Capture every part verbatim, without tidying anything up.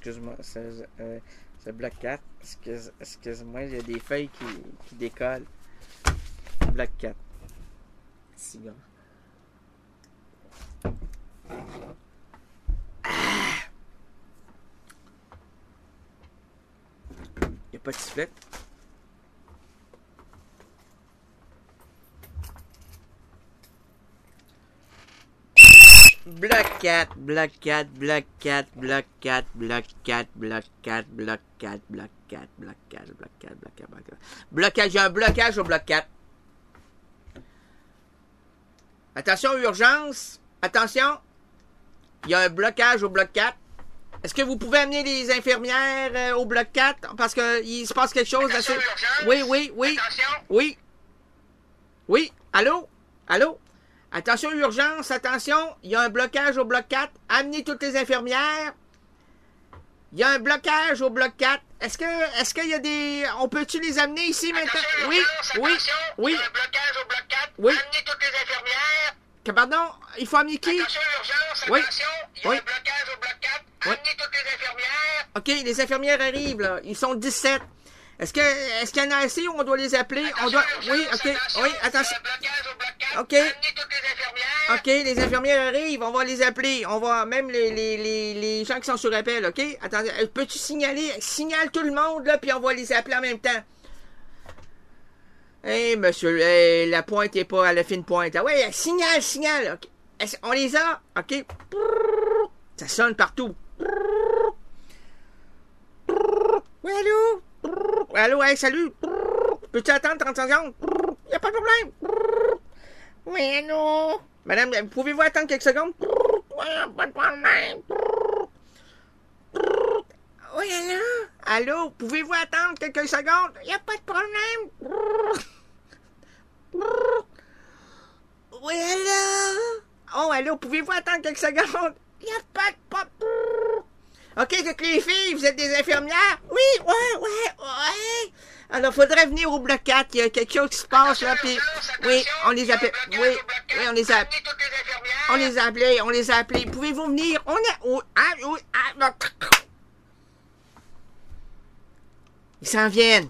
excuse-moi, c'est euh, Black Cat. Excuse, excuse-moi, il y a des feuilles qui, qui décollent. Black Cat. Cigare. Ah! Il n'y a pas de sifflet. Black Cat, Black Cat, Black Cat, Black Cat, Black Cat, Black Cat, Black Cat, Black Cat, Black Cat, Black Cat, Black Cat, Black Cat. Blocage, j'ai un blocage au Black Cat. Attention, urgence. Attention. Il y a un blocage au Bloc quatre. Est-ce que vous pouvez amener les infirmières euh, au Bloc quatre? Parce qu'il se passe quelque chose d'assez... Oui, oui, oui. Attention. Oui. Oui. Allô? Allô? Attention, urgence, attention. Il y a un blocage au Bloc quatre. Amenez toutes les infirmières. Il y a un blocage au Bloc quatre. Est-ce que, est-ce qu'il y a des... On peut-tu les amener ici maintenant? Attention, Oui, urgence, oui, attention. oui. Il y a un blocage au Bloc quatre. Oui. Amenez toutes les infirmières. Que, pardon? Il faut amener qui? Attention, urgence, Oui. attention. Il y a Oui. un blocage au Bloc quatre. Oui. Amenez toutes les infirmières. OK, les infirmières arrivent, là. Ils sont dix-sept. Est-ce que, est-ce qu'il y en a assez ou on doit les appeler? Attention, on doit... urgence, Oui, OK. attention. Oui, Il y a attention. un blocage au Bloc quatre. OK. Amenez toutes les infirmières. OK, les infirmières arrivent, on va les appeler. On va même les, les, les, les gens qui sont sur appel, OK? Attendez, euh, peux-tu signaler? Signale tout le monde, là, puis on va les appeler en même temps. Hé, hey, monsieur, hey, la pointe est pas à la fine pointe. Ah ouais, signale, signale. OK. Est-ce- On les a? OK. Ça sonne partout. Oui, allô? Oui, allô, hey, salut. Peux-tu attendre trente secondes? Y a pas de problème. Oui, allô? Madame, pouvez-vous attendre quelques secondes? Oui, pas de problème. Oui, allô? Allô? Pouvez-vous attendre quelques secondes? Y a pas de problème. Oui, allô? Oh, allô? Pouvez-vous attendre quelques secondes? Y a pas de problème. OK, toutes les filles, vous êtes des infirmières? Oui, ouais, ouais, ouais. Alors, faudrait venir au Bloc quatre. Il y a quelque chose qui se passe, là, puis... Oui, on les appelle... Oui, oui, on les a... Amenez toutes les infirmières. On les a appelés, on les a appelés. Pouvez-vous venir? On a... Oh, ah, oui, ah, non. Ils s'en viennent.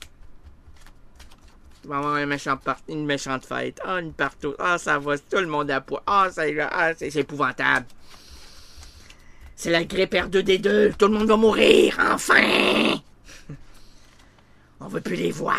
Il va y avoir un méchant part... une méchante fête. Ah, une partout. Ah, ça va, tout le monde à poids. Ah, c'est ah, c'est épouvantable. C'est la grippe R deux D deux. Tout le monde va mourir, enfin! On veut plus les voir.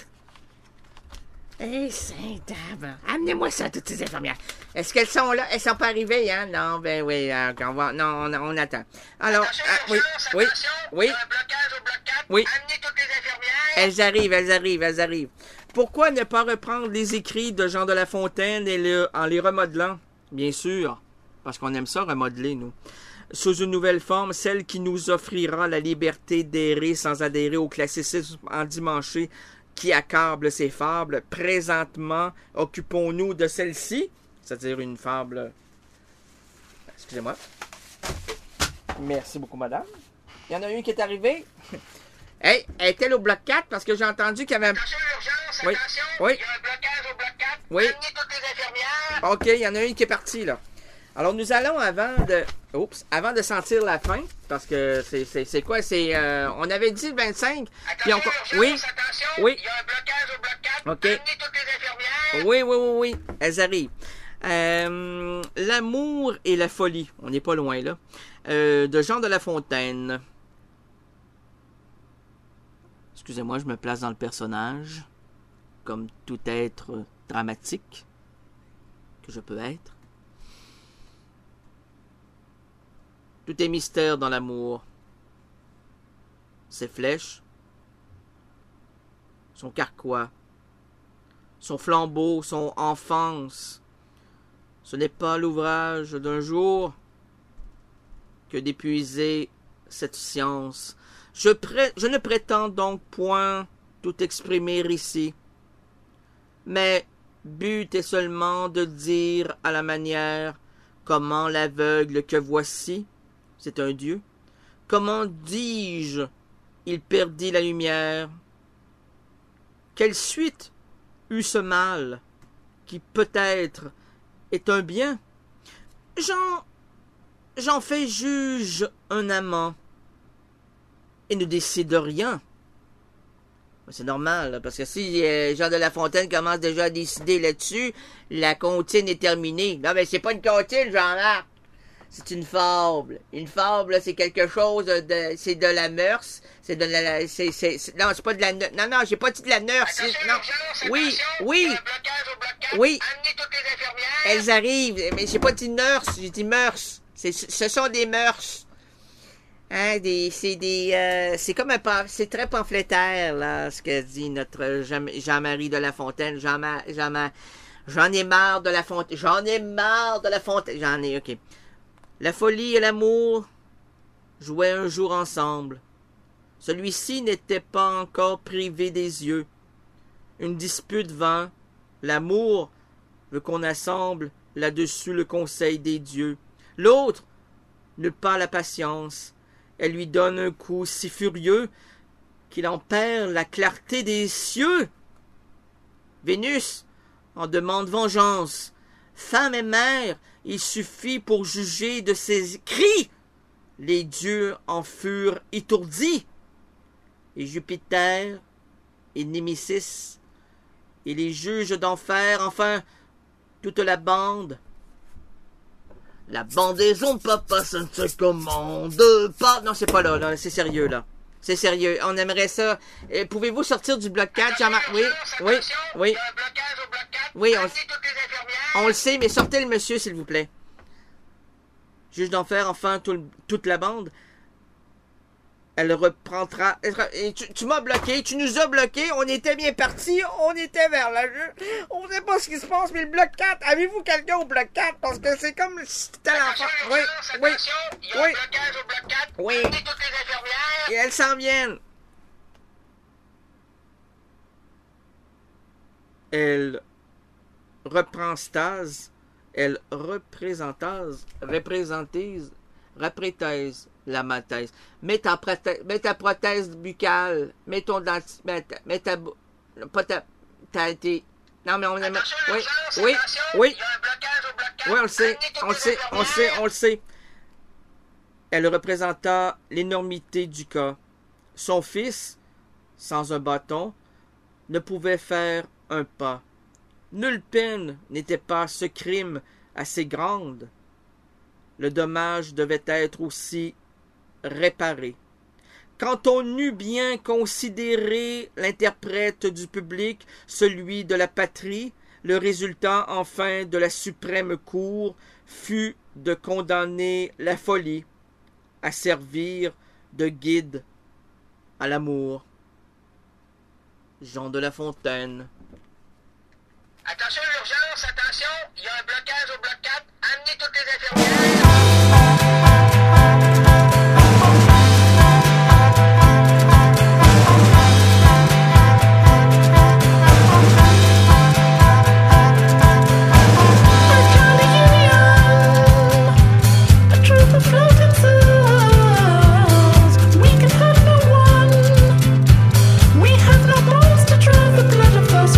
Eh, Saint-Dave. Amenez-moi ça, toutes ces infirmières. Est-ce qu'elles sont là? Elles sont pas arrivées, hein? Non, ben oui, euh, on va... Non, on, on attend. Alors, Attention, ah, oui, urgence, oui, attention. oui. Il y a un blocage au Bloc quatre. Oui. Amenez toutes les infirmières. Elles arrivent, elles arrivent, elles arrivent. Pourquoi ne pas reprendre les écrits de Jean de La Fontaine et le, en les remodelant? Bien sûr, parce qu'on aime ça, remodeler, nous. Sous une nouvelle forme, celle qui nous offrira la liberté d'errer sans adhérer au classicisme endimanché qui accable ces fables. Présentement, occupons-nous de celle-ci, c'est-à-dire une fable... Excusez-moi. Merci beaucoup, madame. Il y en a une qui est arrivée. Hey, est-elle au Bloc quatre? Parce que j'ai entendu qu'il y avait... Attention, urgence, Oui. attention. Oui. Il y a un blocage au Bloc quatre. Oui. Amenez toutes les infirmières. OK, il y en a une qui est partie, là. Alors, nous allons, avant de... Oups, avant de sentir la fin, parce que c'est, c'est, c'est quoi? C'est... Euh, on avait dit le vingt-cinq, puis Attention, on... urgence, Oui, attention. oui. Il y a un blocage au Bloc quatre. OK. Amenez toutes les infirmières. oui, oui, oui, oui, elles arrivent. Euh, L'amour et la folie, on n'est pas loin, là, euh, de Jean de La Fontaine. Excusez-moi, je me place dans le personnage, comme tout être dramatique que je peux être. Tout est mystère dans l'amour. Ses flèches, son carquois, son flambeau, son enfance. Ce n'est pas l'ouvrage d'un jour que d'épuiser cette science. Je, pré- je ne prétends donc point tout exprimer ici, mais but est seulement de dire à la manière comment l'aveugle que voici, c'est un dieu, comment dis-je, il perdit la lumière. Quelle suite eut ce mal, qui peut-être est un bien? J'en, j'en fais juge un amant, et ne décide de rien. C'est normal, là, parce que si euh, Jean de La Fontaine commence déjà à décider là-dessus, la comptine est terminée. Non, mais c'est pas une comptine, Jean-Marc. C'est une fable. Une fable, c'est quelque chose de... C'est de la mœurs. C'est de la... C'est, c'est, c'est, non, c'est pas de la... Non, non, j'ai pas dit de la mœurs. C'est, non. Oui, oui. Oui. Elles arrivent, mais j'ai pas dit mœurs, j'ai dit mœurs. C'est, ce sont des mœurs. Hein, des, c'est des, euh, c'est comme un, c'est très pamphlétaire, là, ce que dit notre Jean, Jean-Marie de La Fontaine. Jean, Jean, j'en ai marre de La Fontaine. J'en ai marre de La Fontaine. J'en ai, ok. La folie et l'amour jouaient un jour ensemble. Celui-ci n'était pas encore privé des yeux. Une dispute vint. L'amour veut qu'on assemble là-dessus le conseil des dieux. L'autre n'eut pas la patience. Elle lui donne un coup si furieux qu'il en perd la clarté des cieux. Vénus en demande vengeance. Femme et mère, il suffit pour juger de ses cris. Les dieux en furent étourdis. Et Jupiter et Némésis et les juges d'enfer, enfin, toute la bande. La bandaison, papa, ça ne se commande pas. Non, c'est pas là, là, c'est sérieux, là. C'est sérieux, on aimerait ça. Euh, pouvez-vous sortir du bloc quatre, Jean-Marc? Oui, oui, oui. Oui, on, on le sait, mais sortez le monsieur, s'il vous plaît. Juge d'enfer, enfin, tout, toute la bande. Elle reprendra... Tu, tu m'as bloqué, tu nous as bloqué, on était bien partis, on était vers la jeu. On sait pas ce qui se passe, mais le bloc quatre, avez-vous quelqu'un au bloc quatre? Parce que c'est comme si c'était l'enfant. Oui, oui, oui. Oui. Et elles s'en viennent. Elle reprend stase, elle représentase, représentise, reprétise la mathèse. Mets ta prothèse, mets ta prothèse buccale, mets ton denti, mets ta, mets ta, pas ta, ta, tes, non mais on aime, oui, oui, oui, oui, on le sait, on le sait, on le sait, on le sait. Elle représenta l'énormité du cas. Son fils, sans un bâton, ne pouvait faire un pas. Nulle peine n'était pas ce crime assez grande. Le dommage devait être aussi réparé. Quand on eut bien considéré l'interprète du public, celui de la patrie, le résultat enfin de la suprême cour fut de condamner la folie à servir de guide à l'amour. Jean de La Fontaine. Attention, urgence, attention, il y a un blocage au bloc quatre, amenez toutes les infirmières.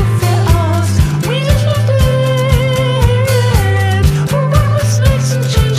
Snakes and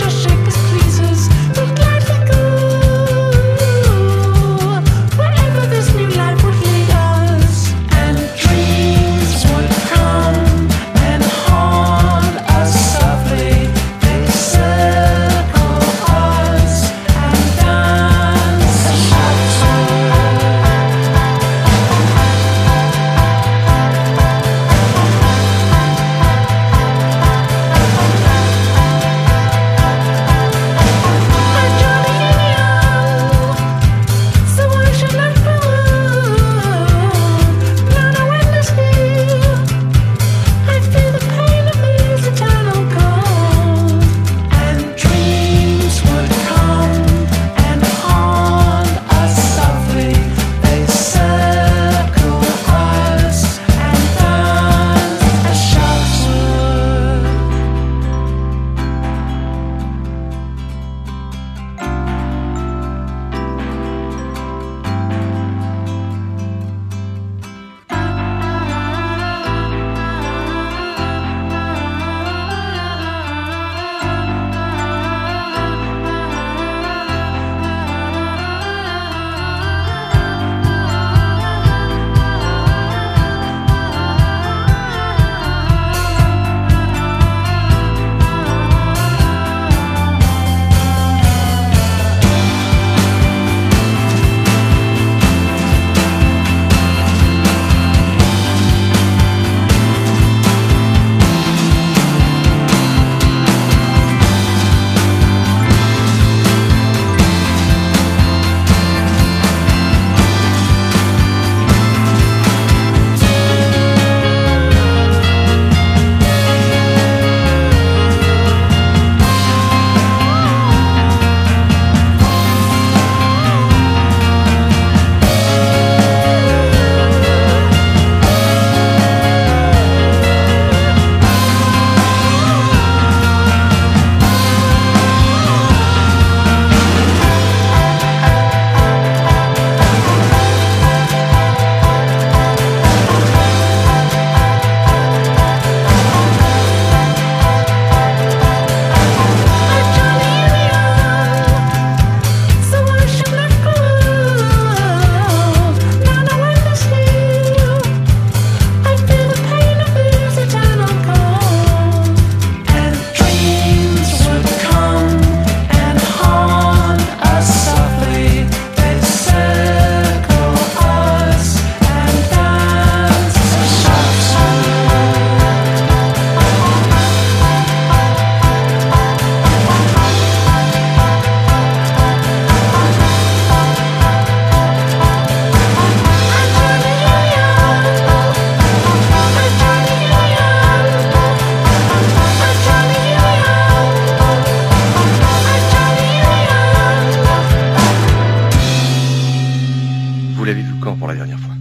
l'avez vue quand pour la dernière fois?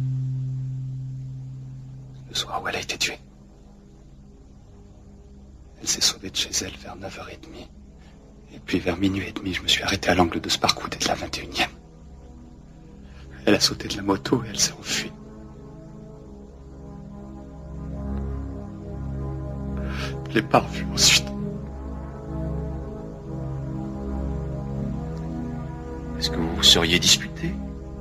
Le soir où elle a été tuée. Elle s'est sauvée de chez elle vers neuf heures trente. Et puis vers minuit et demi, je me suis arrêté à l'angle de Sparkwood et de la vingt et unième. Elle a sauté de la moto et elle s'est enfuie. Je l'ai pas revue ensuite. Est-ce que vous vous seriez disputé?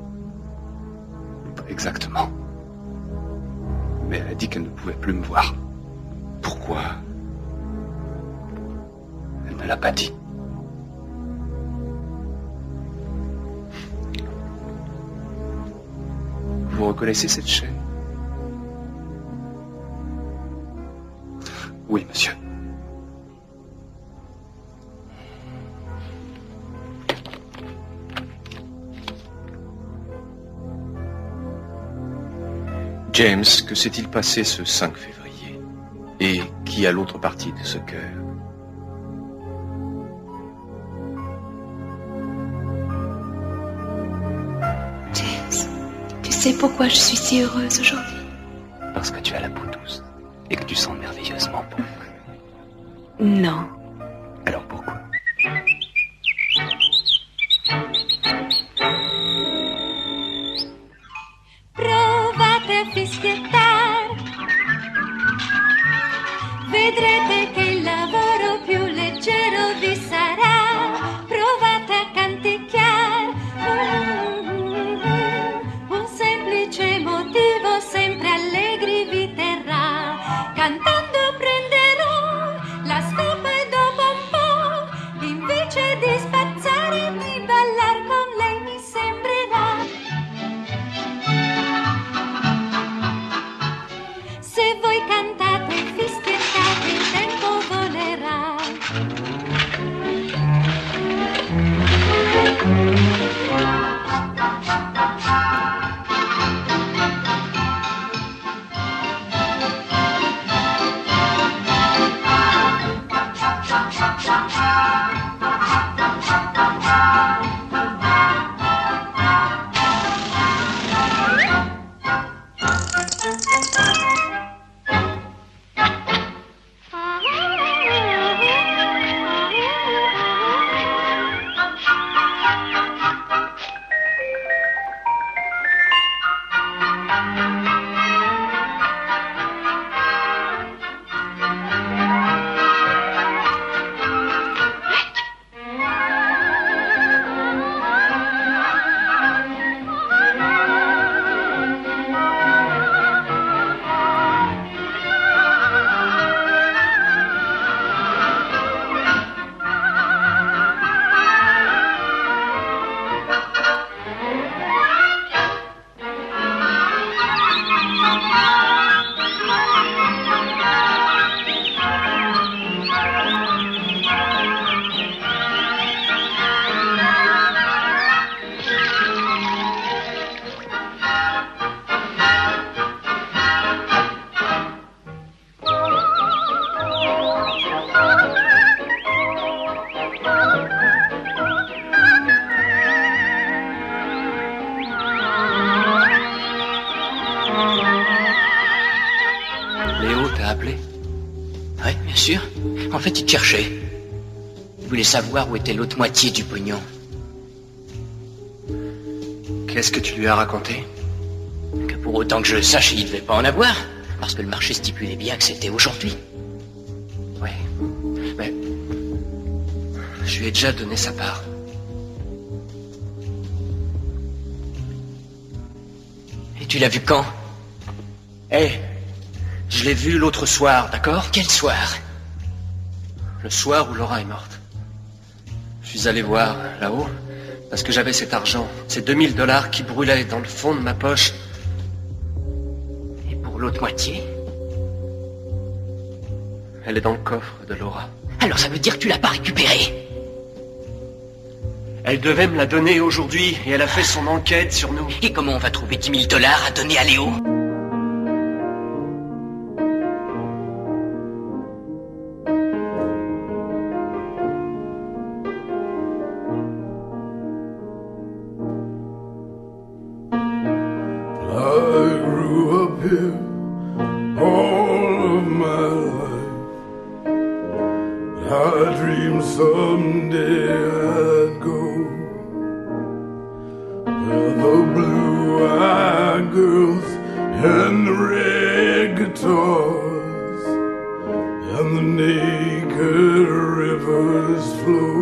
Pas exactement. Mais elle a dit qu'elle ne pouvait plus me voir. Pourquoi? Elle ne l'a pas dit. Vous reconnaissez cette chaîne? Oui, monsieur. James, que s'est-il passé ce cinq février? Et qui a l'autre partie de ce cœur? James, tu sais pourquoi je suis si heureuse aujourd'hui? Parce que tu as la peau douce et que tu sens merveilleusement bon. Non. Alors pourquoi? Provate a fischiettar, vedrete che il lavoro più leggero vi sarà. Provate a canticchiar, un semplice motivo sempre allegri vi terrà. Cantando prenderò la scopa e dopo un po', invece di spazzare, di ballar con lei mi sembrerà. Se voi cantate e fischiettate, il tempo volerà. Léo t'a appelé? Oui, bien sûr. En fait, il te cherchait. Il voulait savoir où était l'autre moitié du pognon. Qu'est-ce que tu lui as raconté? Que pour autant que je le sache, il devait pas en avoir. Parce que le marché stipulait bien que c'était aujourd'hui. Oui, mais je lui ai déjà donné sa part. Et tu l'as vu quand? Hé, je l'ai vu l'autre soir, d'accord? Quel soir? Le soir où Laura est morte. Je suis allé voir là-haut, parce que j'avais cet argent, ces deux mille dollars qui brûlaient dans le fond de ma poche. Et pour l'autre moitié? Elle est dans le coffre de Laura. Alors ça veut dire que tu l'as pas récupérée? Elle devait me la donner aujourd'hui, et elle a fait son enquête sur nous. Et comment on va trouver dix mille dollars à donner à Léo? someday I'd go where the blue-eyed girls and the red guitars and the naked rivers flow.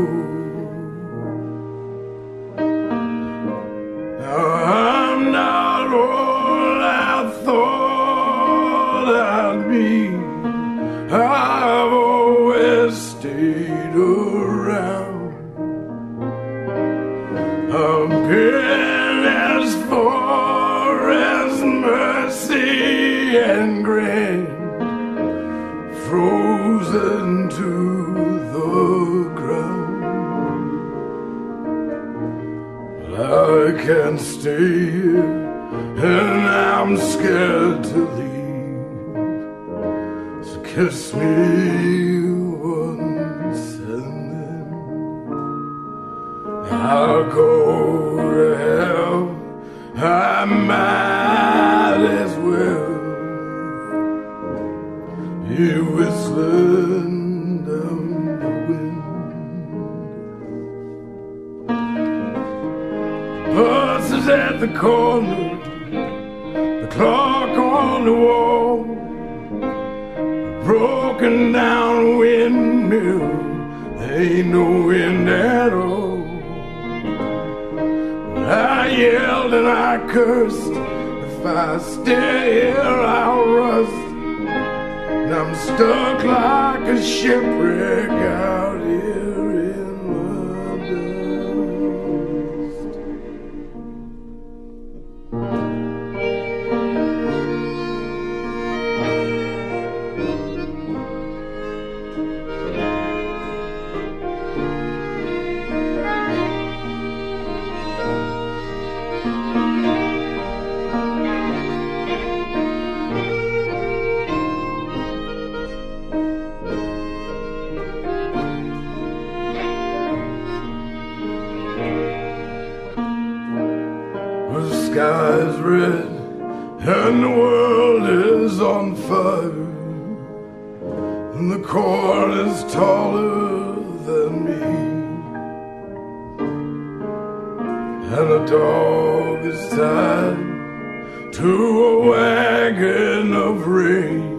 Now I'm not all I thought I'd be. I've always stayed around. I've been as far as Mercy and Grand, frozen to the ground. But I can't stay here, and I'm scared to leave. So kiss me once and then I'll go to hell. I might as well be whistling down the wind. Bus is at the corner, the clock on the wall, a broken down windmill, there ain't no wind at all. I yelled and I cursed, if I stay here I'll rust. And I'm stuck like a shipwreck out here in the dust. The sky's red and the world is on fire, and the corn is taller than me, and a dog is tied to a wagon of rain,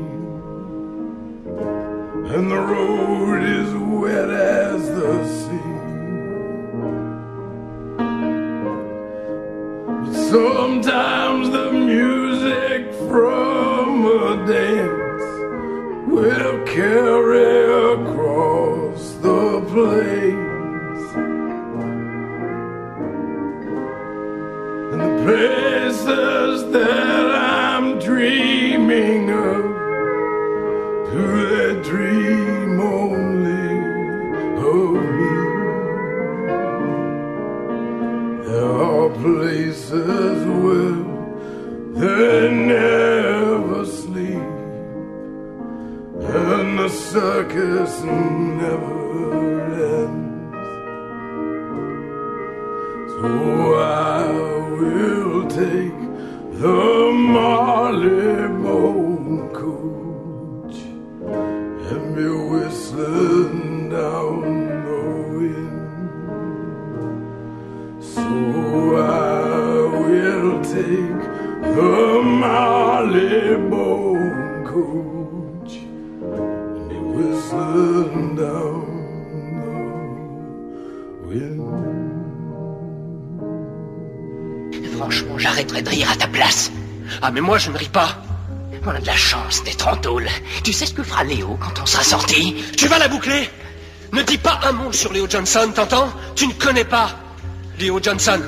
and the road is wet as the sea. Sometimes the music from a dance will carry across the plains, and the places that I'm dreaming of, do they dream only of me? There are places where they never sleep, and the circus never ends. So I will take the Marylebone coach and be whistling down the wind. So I will take the Marylebone coach and be whistling down the wind. Franchement, j'arrêterai de rire à ta place. Ah, mais moi, je ne ris pas. On a de la chance d'être en tôle. Tu sais ce que fera Léo quand on sera sorti? Tu vas la boucler. Ne dis pas un mot sur Léo Johnson, t'entends? Tu ne connais pas Léo Johnson.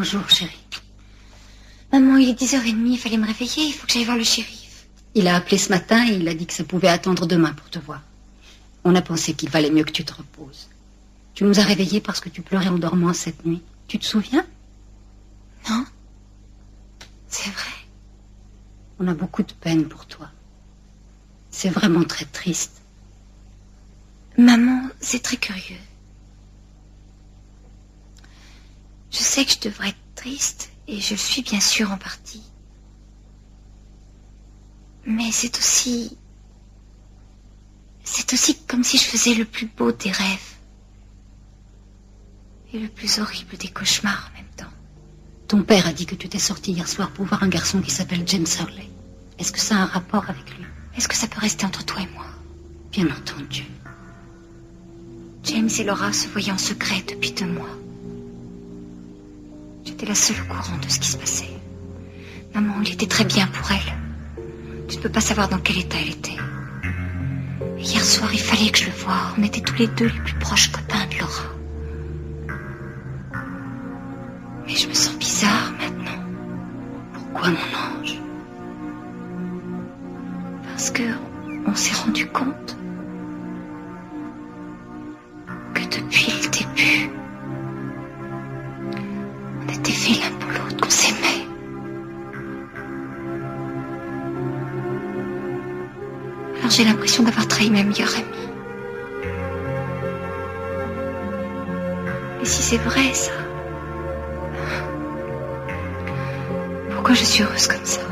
Bonjour, chérie. Maman, il est dix heures trente, il fallait me réveiller, il faut que j'aille voir le shérif. Il a appelé ce matin et il a dit que ça pouvait attendre demain pour te voir. On a pensé qu'il valait mieux que tu te reposes. Tu nous as réveillés parce que tu pleurais en dormant cette nuit. Tu te souviens? Non. C'est vrai. On a beaucoup de peine pour toi. C'est vraiment très triste. Maman, c'est très curieux. Je sais que je devrais être triste, et je le suis bien sûr en partie. Mais c'est aussi... C'est aussi comme si je faisais le plus beau des rêves. Et le plus horrible des cauchemars en même temps. Ton père a dit que tu t'es sorti hier soir pour voir un garçon qui s'appelle James Hurley. Est-ce que ça a un rapport avec lui? Est-ce que ça peut rester entre toi et moi? Bien entendu. James et Laura se voyaient en secret depuis deux mois. J'étais la seule au courant de ce qui se passait. Maman, il était très bien pour elle. Tu ne peux pas savoir dans quel état elle était. Et hier soir, il fallait que je le voie. On était tous les deux les plus proches copains de Laura. Mais je me sens bizarre maintenant. Pourquoi, mon ange? Parce que on s'est rendu compte que depuis le début, on était faits l'un pour l'autre, qu'on s'aimait. Alors j'ai l'impression d'avoir trahi ma meilleure amie. Mais si c'est vrai, ça... Pourquoi je suis heureuse comme ça?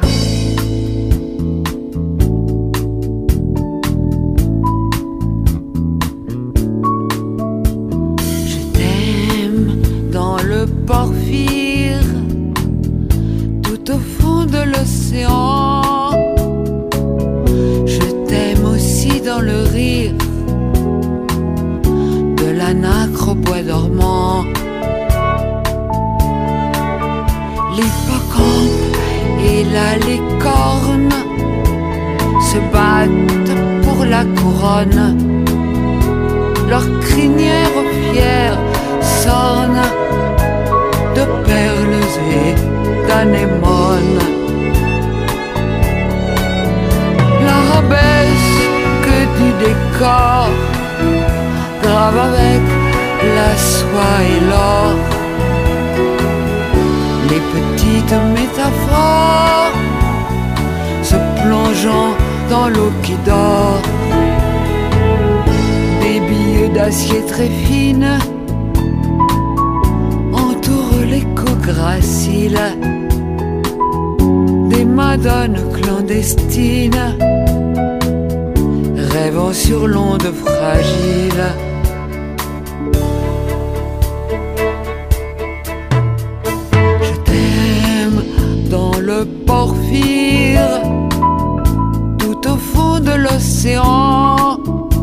Porphyre, tout au fond de l'océan. Je t'aime aussi dans le rire de la nacre au bois dormant. L'hippocampe et la licorne se battent pour la couronne. Leurs crinières fières s'ornent de perles et d'anémones. L'arabesque du décor grave avec la soie et l'or les petites métaphores se plongeant dans l'eau qui dort. Des billes d'acier très fines l'écho gracile des madones clandestines rêvant sur l'onde fragile. Je t'aime dans le porphyre, tout au fond de l'océan.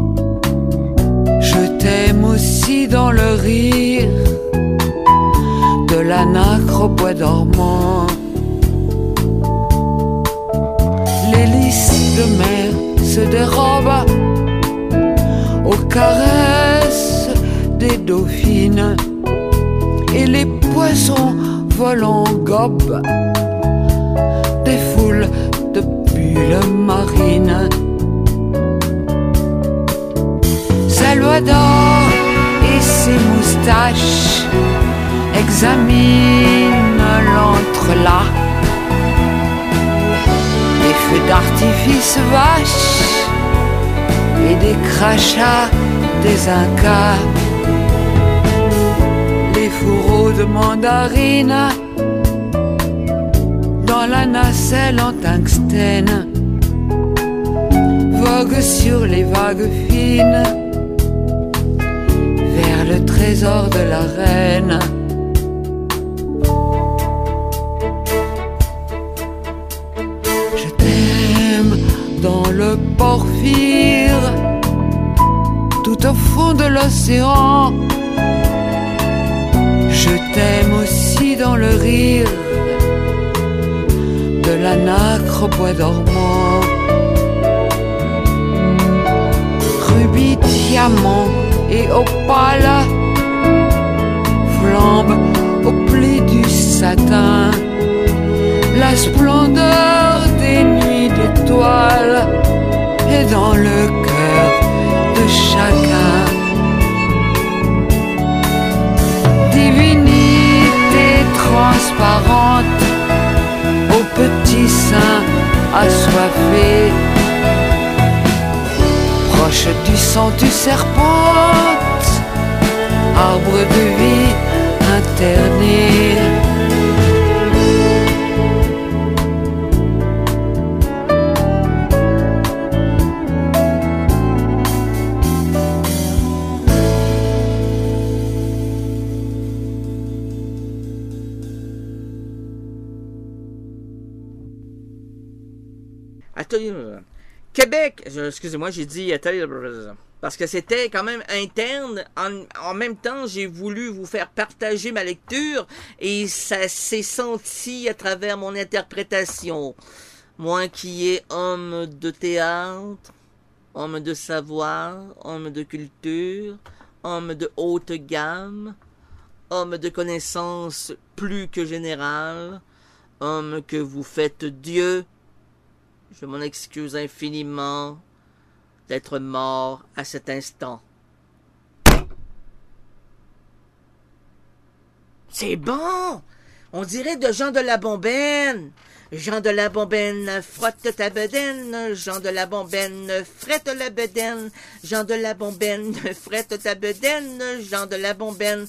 Je t'aime aussi dans le rire de la nacre au bois dormant. Les lys de mer se dérobent aux caresses des dauphines et les poissons volants gobent des foules de bulles marines. Salvador et ses moustaches examine l'entrelac. Des feux d'artifice vaches et des crachats des Incas. Les fourreaux de mandarine dans la nacelle en tungstène voguent sur les vagues fines vers le trésor de la reine. Dans le porphyre, tout au fond de l'océan. Je t'aime aussi dans le rire de la nacre au bois dormant. Rubis, diamant et opale flambent au pli du satin, la splendeur des nuits d'étoiles est dans le cœur de chacun. Divinité transparente au petit sein assoiffé, proche du sang du serpent, arbre de vie interné. Atelier... Québec, je- excusez-moi, j'ai dit atelier... Parce que c'était quand même interne. En, en même temps, j'ai voulu vous faire partager ma lecture et ça s'est senti à travers mon interprétation. Moi qui est homme de théâtre, homme de savoir, homme de culture, homme de haute gamme, homme de connaissances plus que générales, homme que vous faites Dieu, je m'en excuse infiniment d'être mort à cet instant. C'est bon! On dirait de Jean de la Bombaine. Jean de la Bombaine, frotte ta bedaine. Jean de la Bombaine, frette la bedaine. Jean de la Bombaine, frette ta bedaine. Jean de la Bombaine,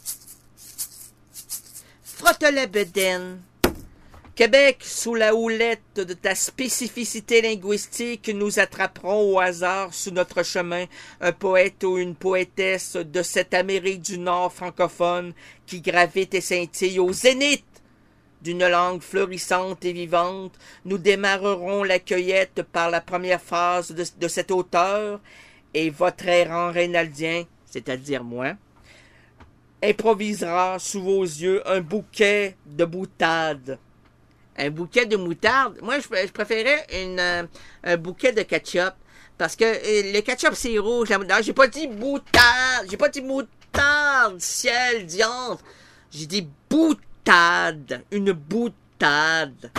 frotte la bedaine. Québec, sous la houlette de ta spécificité linguistique, nous attraperons au hasard sous notre chemin un poète ou une poétesse de cette Amérique du Nord francophone qui gravite et scintille au zénith d'une langue florissante et vivante. Nous démarrerons la cueillette par la première phrase de, de cet auteur et votre errant rénaldien, c'est-à-dire moi, improvisera sous vos yeux un bouquet de boutade. Un bouquet de moutarde. Moi, je, je préférais une, euh, un bouquet de ketchup. Parce que euh, le ketchup, c'est rouge. La moutarde. J'ai pas dit boutade. J'ai pas dit moutarde. Ciel, diantre. J'ai dit boutade. Une boutade.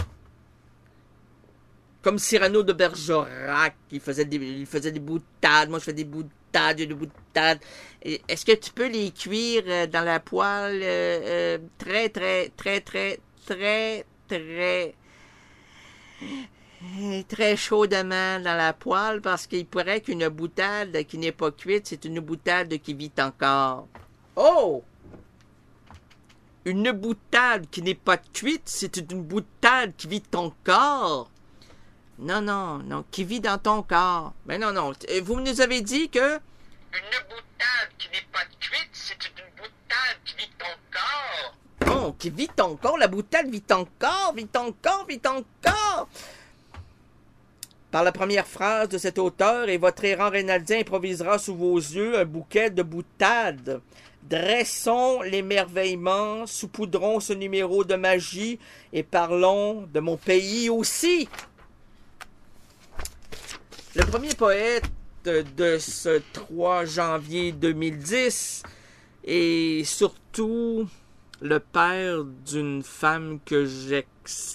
Comme Cyrano de Bergerac. Il faisait des, il faisait des boutades. Moi, je fais des boutades. Des boutades. Est-ce que tu peux les cuire dans la poêle euh, euh, très, très, très, très, très, très très chaudement dans la poêle parce qu'il pourrait qu'une boutade qui n'est pas cuite, c'est une boutade qui vit encore. Oh! Une boutade qui n'est pas cuite, c'est une boutade qui vit ton corps. Non, non, non, qui vit dans ton corps. Mais non, non, vous nous avez dit que... Une boutade qui n'est pas cuite, c'est une boutade qui vit ton corps. Oh, qui vit ton corps, la boutade vit ton corps, vit ton corps, vit ton corps. Par la première phrase de cet auteur, et votre errant rénaldien improvisera sous vos yeux un bouquet de boutades. Dressons l'émerveillement, saupoudrons ce numéro de magie, et parlons de mon pays aussi. Le premier poète de ce trois janvier deux mille dix est surtout le père d'une femme que j'externe.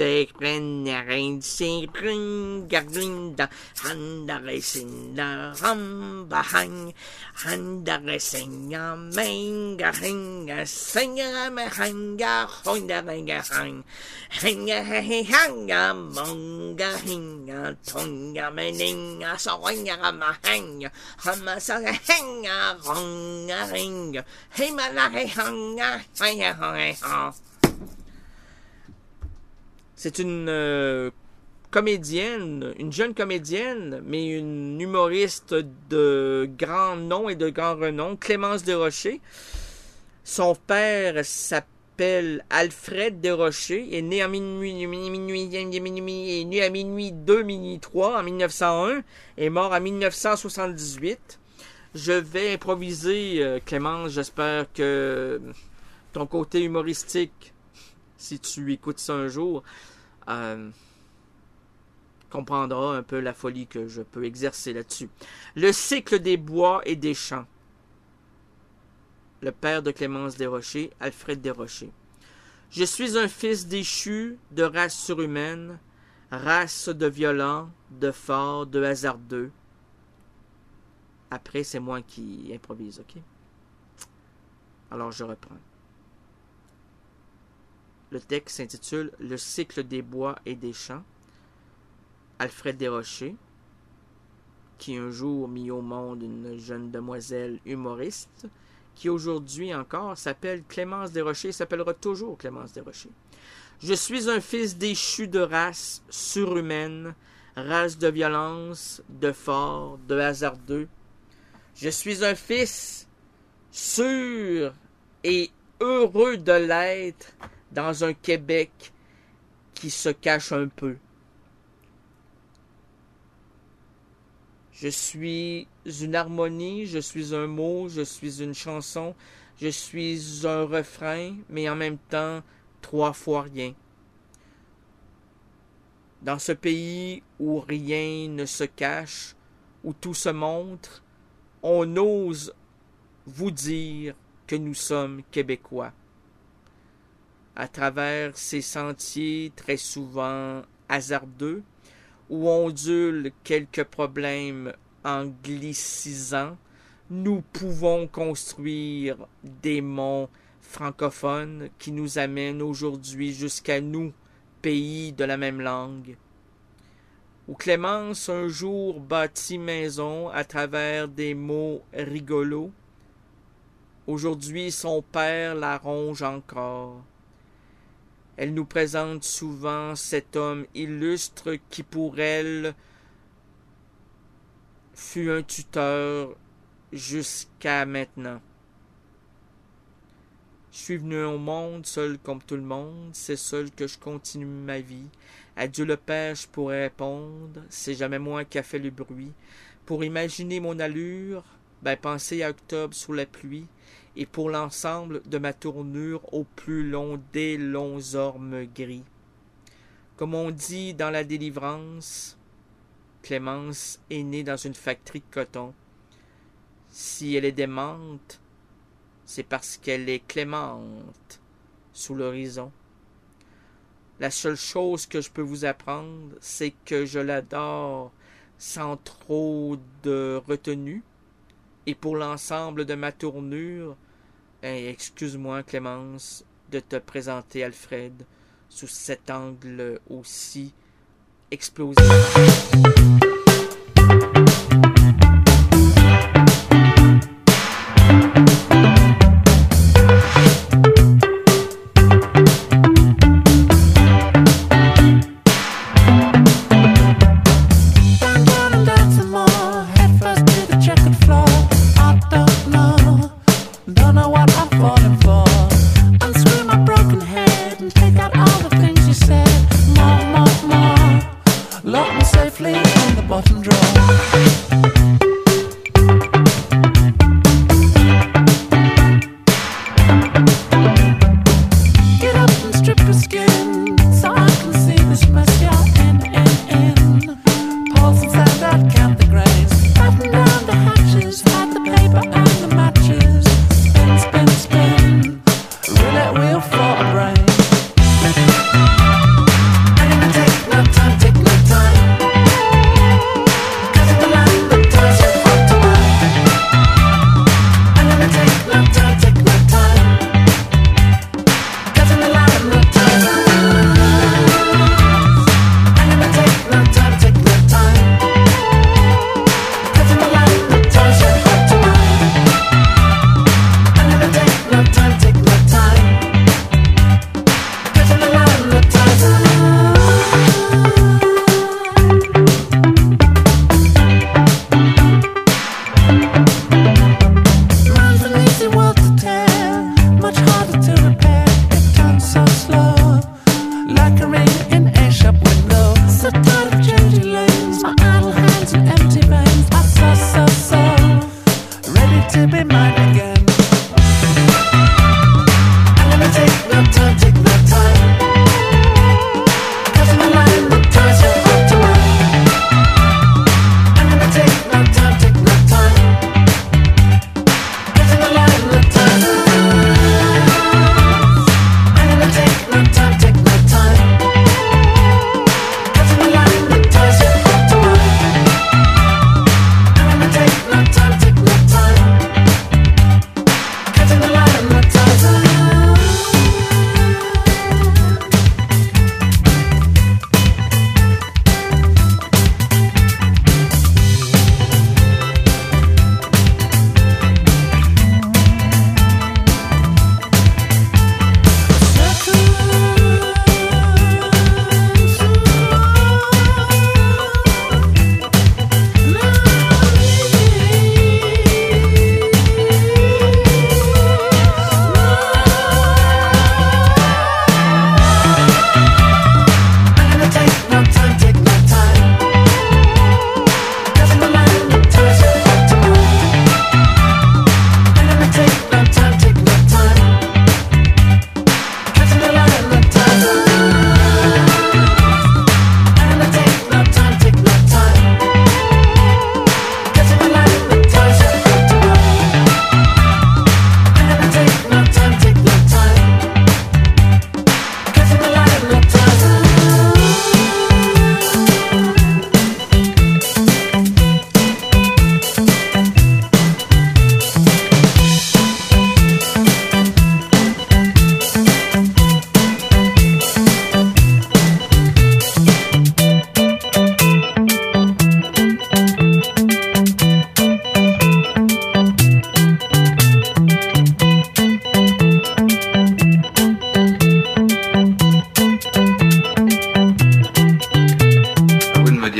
C'est une euh, comédienne, une jeune comédienne, mais une humoriste de grand nom et de grand renom, Clémence Desrochers. Son père s'appelle Alfred Desrochers, est né en minuit, minuit, minuit, est né à minuit deux, minuit trois en mille neuf cent un, et mort en mille neuf cent soixante-dix-huit. Je vais improviser, euh, Clémence, j'espère que ton côté humoristique, si tu écoutes ça un jour, euh, comprendra un peu la folie que je peux exercer là-dessus. Le cycle des bois et des champs. Le père de Clémence Desrochers, Alfred Desrochers. Je suis un fils déchu de race surhumaine, race de violents, de forts, de hasardeux. Après, c'est moi qui improvise, ok? Alors, je reprends. Le texte s'intitule « Le cycle des bois et des champs ». Alfred Desrochers, qui un jour mit au monde une jeune demoiselle humoriste, qui aujourd'hui encore s'appelle Clémence Desrochers, s'appellera toujours Clémence Desrochers. Je suis un fils déchu de race surhumaine, race de violence, de fort, de hasardeux. Je suis un fils sûr et heureux de l'être dans un Québec qui se cache un peu. Je suis une harmonie, je suis un mot, je suis une chanson, je suis un refrain, mais en même temps, trois fois rien. Dans ce pays où rien ne se cache, où tout se montre, on ose vous dire que nous sommes Québécois. À travers ces sentiers très souvent hasardeux, où ondulent quelques problèmes en glissisant, nous pouvons construire des monts francophones qui nous amènent aujourd'hui jusqu'à nous, pays de la même langue. Où Clémence un jour bâtit maison à travers des mots rigolos, aujourd'hui son père la ronge encore. Elle nous présente souvent cet homme illustre qui pour elle fut un tuteur jusqu'à maintenant. Je suis venu au monde seul comme tout le monde, c'est seul que je continue ma vie. À Dieu le Père je pourrais répondre, c'est jamais moi qui a fait le bruit. Pour imaginer mon allure, ben pensez à octobre sous la pluie. Et pour l'ensemble de ma tournure au plus long des longs ormes gris. Comme on dit dans la délivrance, Clémence est née dans une factorie de coton. Si elle est démente, c'est parce qu'elle est clémente sous l'horizon. La seule chose que je peux vous apprendre, c'est que je l'adore sans trop de retenue. Et pour l'ensemble de ma tournure, hey, excuse-moi Clémence de te présenter Alfred sous cet angle aussi explosif. Take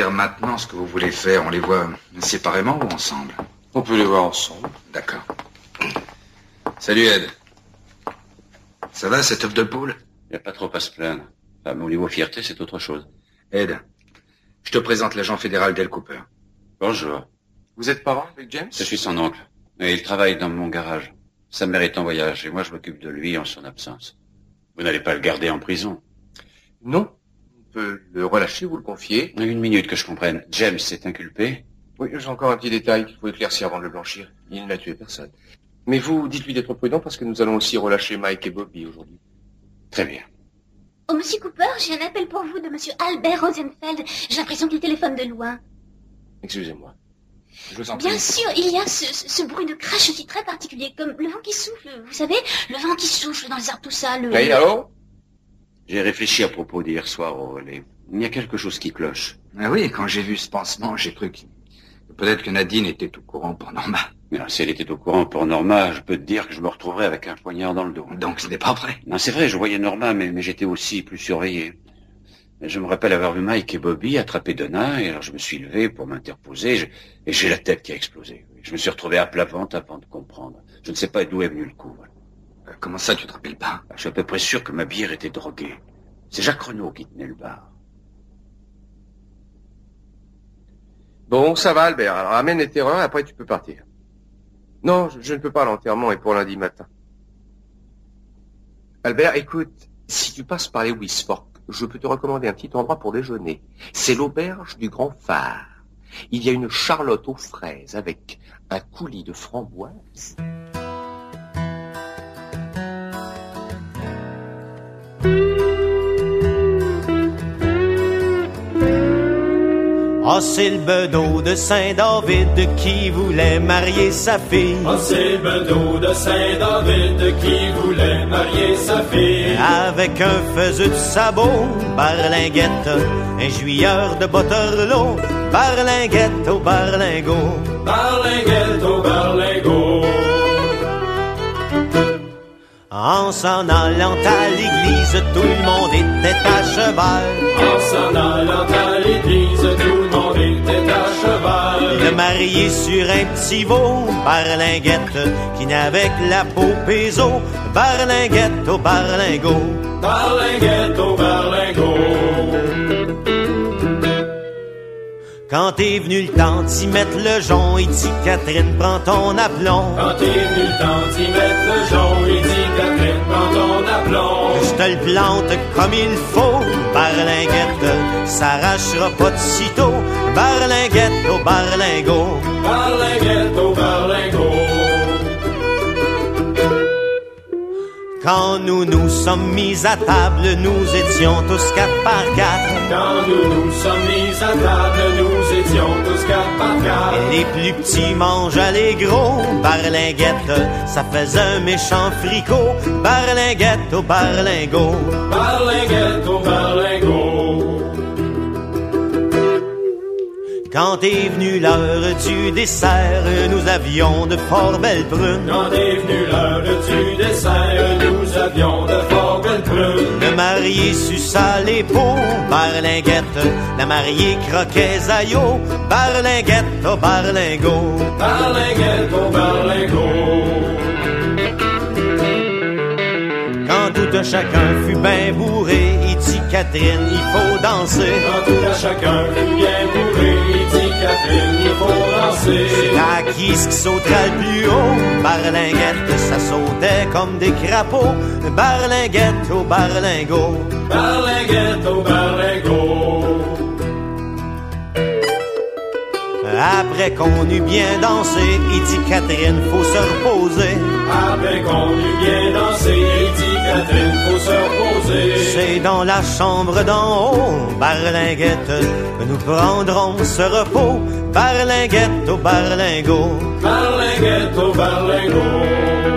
dire maintenant ce que vous voulez faire? On les voit séparément ou ensemble? On peut les voir ensemble. D'accord. Salut, Ed. Ça va, cette œuf de poule? Il n'y a pas trop à se plaindre. Enfin, mais au niveau fierté, c'est autre chose. Ed, je te présente l'agent fédéral Dale Cooper. Bonjour. Vous êtes parent avec James? Je suis son oncle. Et il travaille dans mon garage. Sa mère est en voyage et moi je m'occupe de lui en son absence. Vous n'allez pas le garder en prison? Non. On peut le relâcher, vous le confier. Une minute que je comprenne. James est inculpé? Oui, j'ai encore un petit détail qu'il faut éclaircir avant de le blanchir. Il n'a tué personne. Mais vous, dites-lui d'être prudent parce que nous allons aussi relâcher Mike et Bobby aujourd'hui. Très bien. Oh, monsieur Cooper, j'ai un appel pour vous de monsieur Albert Rosenfeld. J'ai l'impression qu'il téléphone de loin. Excusez-moi. Je vous en Bien prie. sûr, il y a ce, ce, ce bruit de crachotis très particulier, comme le vent qui souffle, vous savez, le vent qui souffle dans les arbres, tout ça, le... Oui, allô? J'ai réfléchi à propos d'hier soir au relais. Il y a quelque chose qui cloche. Ah oui, quand j'ai vu ce pansement, j'ai cru que peut-être que Nadine était au courant pour Norma. Mais alors, si elle était au courant pour Norma, je peux te dire que je me retrouverais avec un poignard dans le dos. Donc ce n'est pas vrai. Non, c'est vrai, je voyais Norma, mais, mais j'étais aussi plus surveillé. Je me rappelle avoir vu Mike et Bobby attraper Donna, et alors je me suis levé pour m'interposer, je- et j'ai la tête qui a explosé. Je me suis retrouvé à plat ventre avant de comprendre. Je ne sais pas d'où est venu le coup. Voilà. Euh, comment ça, tu te rappelles pas? Je suis à peu près sûr que ma bière était droguée. C'est Jacques Renaud qui tenait le bar. Bon, ça va, Albert. Alors, amène les terreurs et après tu peux partir. Non, je, je ne peux pas, l'enterrement est pour lundi matin. Albert, écoute, si tu passes par les Wisfork, je peux te recommander un petit endroit pour déjeuner. C'est l'auberge du Grand Phare. Il y a une charlotte aux fraises avec un coulis de framboises. Ah, c'est le bedeau de Saint-David qui voulait marier sa fille. Ah, c'est le bedeau de Saint-David qui voulait marier sa fille. Avec un faiseux de sabot, barlinguette, un juilleur de botterlot, barlinguette au barlingot. Barlinguette au barlingot. En s'en allant à l'église, tout le monde était à cheval. En s'en allant à l'église, tout le monde était à cheval. Le marié sur un petit veau, barlinguette, qui n'avait que la peau péso, barlinguette au barlingot. Barlinguette au barlingot. Quand est venu le temps d'y mettre le jonc, il dit Catherine, prends ton aplomb. Quand est venu le temps d'y mettre le jonc, il dit Catherine, prends ton aplomb. Je te le plante comme il faut, barlinguette, ça arrachera pas de sitôt, barlinguette au barlingot. Barlinguette au barlingot. Quand nous nous sommes mis à table, nous étions tous quatre par quatre. Quand nous nous sommes mis à table, nous étions tous quatre par quatre. Les plus petits mangeaient les gros, barlinguette, ça faisait un méchant fricot, barlinguette au barlingot. Barlinguette au barlingot. Quand est venue l'heure du dessert, nous avions de fort belles prunes. Quand est venue l'heure du dessert, nous avions de fort belles prunes. Le marié suça les peaux, barlinguette, la mariée croquait zaïo, barlinguette au barlingot. Barlinguette au barlingot. Quand tout un chacun fut bien bourré, il dit Catherine, il faut danser. Quand tout un chacun fut bien bourré, il dit Catherine, il faut danser. C'est à qui ce qui sauterait le plus haut, barlinguette, ça sautait comme des crapauds, barlinguette au barlingot. Barlinguette au barlingot. Après qu'on eut bien dansé, il dit Catherine, faut se reposer. Après qu'on eut bien dansé, il dit Catherine, faut se reposer. C'est dans la chambre d'en haut, barlinguette, que nous prendrons ce repos, barlinguette au barlingot. Barlinguette au barlingot.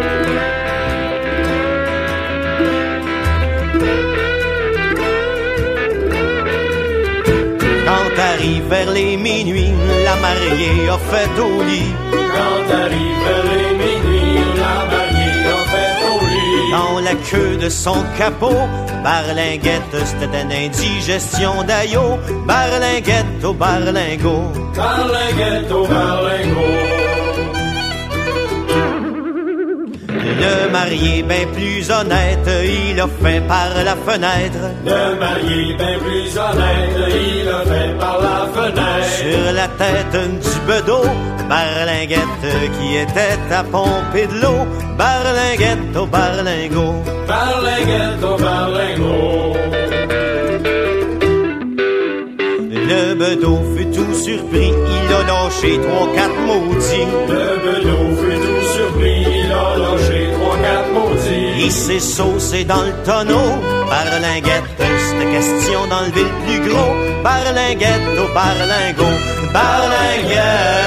Quand arrive vers les minuit, la mariée a fait au lit. Quand arrive vers les minuit, la mariée a fait au lit. dans la queue de son capot. Barlinguette, c'était une indigestion d'aïeau. Barlinguette au barlingot. Barlinguette au barlingot. Le marié ben plus honnête, il a fait par la fenêtre. Le marié ben plus honnête, il a fait par la fenêtre. Sur la tête du bedeau, Barlinguette qui était à pomper de l'eau. Barlinguette au barlingot. Barlinguette au barlingot. Le bedeau fut tout surpris, il a lâché trois, quatre maudits. Le bedeau fut tout surpris, il a lâché trois, quatre maudits. Il s'est saucé dans le tonneau. Barlinguette, c'était question d'enlever le plus gros. Barlinguette au barlingot. Barlinguette,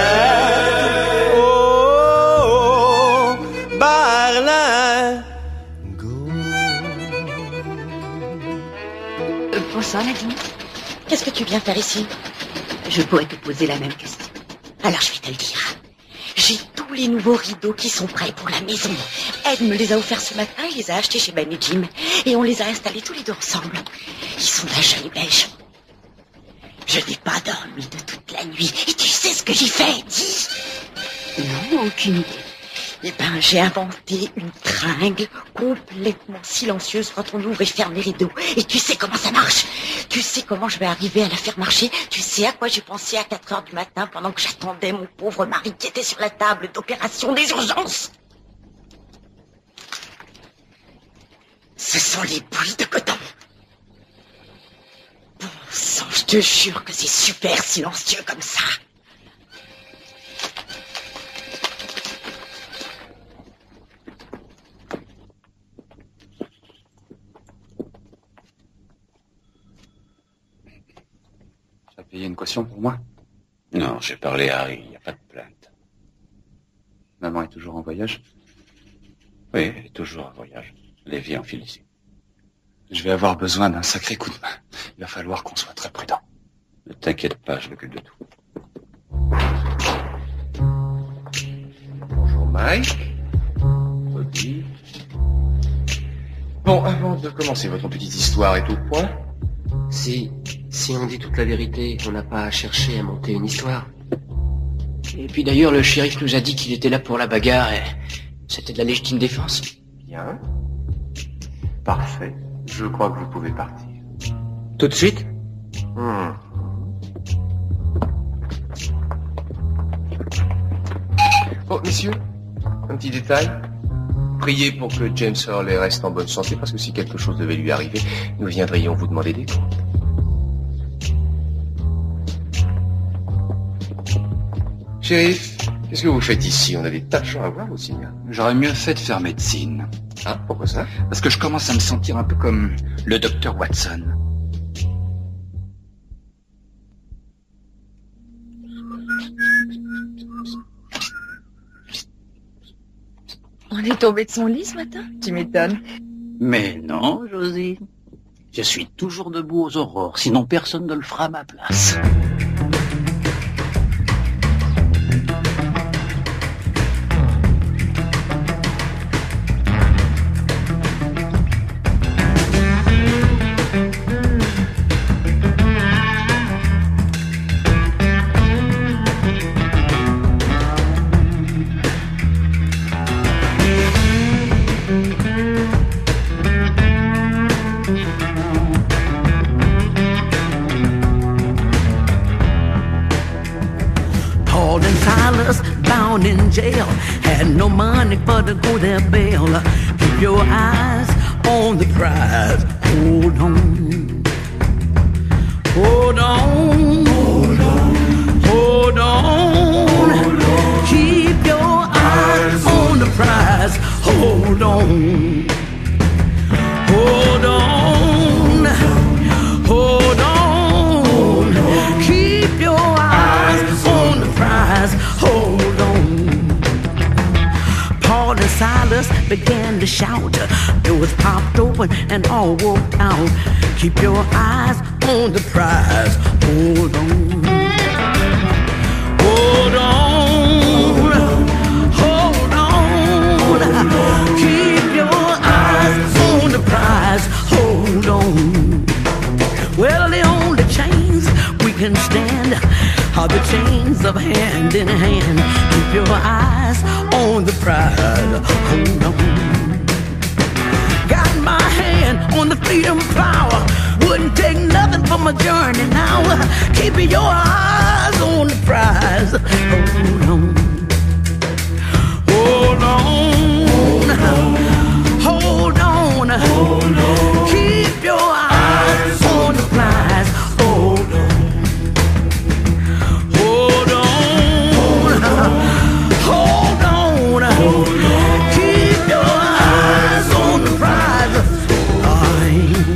oh, oh, oh, barlingot. Euh, bonsoir, Nadine. Qu'est-ce que tu viens faire ici? Je pourrais te poser la même question. Alors je vais te le dire. J'ai tous les nouveaux rideaux qui sont prêts pour la maison. Ed me les a offerts ce matin, il les a achetés chez Ben et Jim. Et on les a installés tous les deux ensemble. Ils sont d'un joli beige. Je n'ai pas dormi de toute la nuit. Et tu sais ce que j'ai fait, dis? Non, aucune idée. Eh ben, j'ai inventé une tringle complètement silencieuse quand on ouvre et ferme les rideaux. Et tu sais comment ça marche? Tu sais comment je vais arriver à la faire marcher? Tu sais à quoi j'ai pensé à quatre heures du matin pendant que j'attendais mon pauvre mari qui était sur la table d'opération des urgences? Ce sont les boules de coton. Bon sang, je te jure que c'est super silencieux comme ça. Tu as payé une caution pour moi? Non, j'ai parlé à Harry, il n'y a pas de plainte. Maman est toujours en voyage? Oui, elle est toujours en voyage. Lévi enfile ici. Je vais avoir besoin d'un sacré coup de main. Il va falloir qu'on soit très prudent. Ne t'inquiète pas, je m'occupe de tout. Bonjour Mike. Bobby. Bon, avant de commencer votre petite histoire et tout point. Si, si on dit toute la vérité, on n'a pas à chercher à monter une histoire. Et puis d'ailleurs, le shérif nous a dit qu'il était là pour la bagarre et c'était de la légitime défense. Bien. Parfait. Je crois que vous pouvez partir. Tout de suite? Hmm. Oh, messieurs, un petit détail. Priez pour que James Hurley reste en bonne santé, parce que si quelque chose devait lui arriver, nous viendrions vous demander des comptes. Shérif, qu'est-ce que vous faites ici? On a des tas de gens à voir aussi. Hein. J'aurais mieux fait de faire médecine. Ah, pourquoi ça? Parce que je commence à me sentir un peu comme le docteur Watson. On est tombé de son lit ce matin? Tu m'étonnes. Mais non, Josie. Je suis toujours debout aux aurores, sinon personne ne le fera à ma place. In jail, had no money for to go their bail. Keep your eyes on the prize. Hold on, hold on, hold on, hold on. Keep your eyes on the prize. Hold on, hold on, hold on. Keep your eyes on the prize. Hold on. Paul and Silas began to shout. Doors popped open and all walked out. Keep your eyes on the prize. Hold on. Hold on. Hold on. Keep your eyes love hand in hand. Keep your eyes on the prize. Hold on. Got my hand on the freedom power. Wouldn't take nothing for my journey now. Keep your eyes on the prize. Hold on. Hold on. Hold on. Hold on. Keep your eyes on the prize. Hold on. Hold on. Hold on. Hold on. Keep your eyes on the prize. Aye.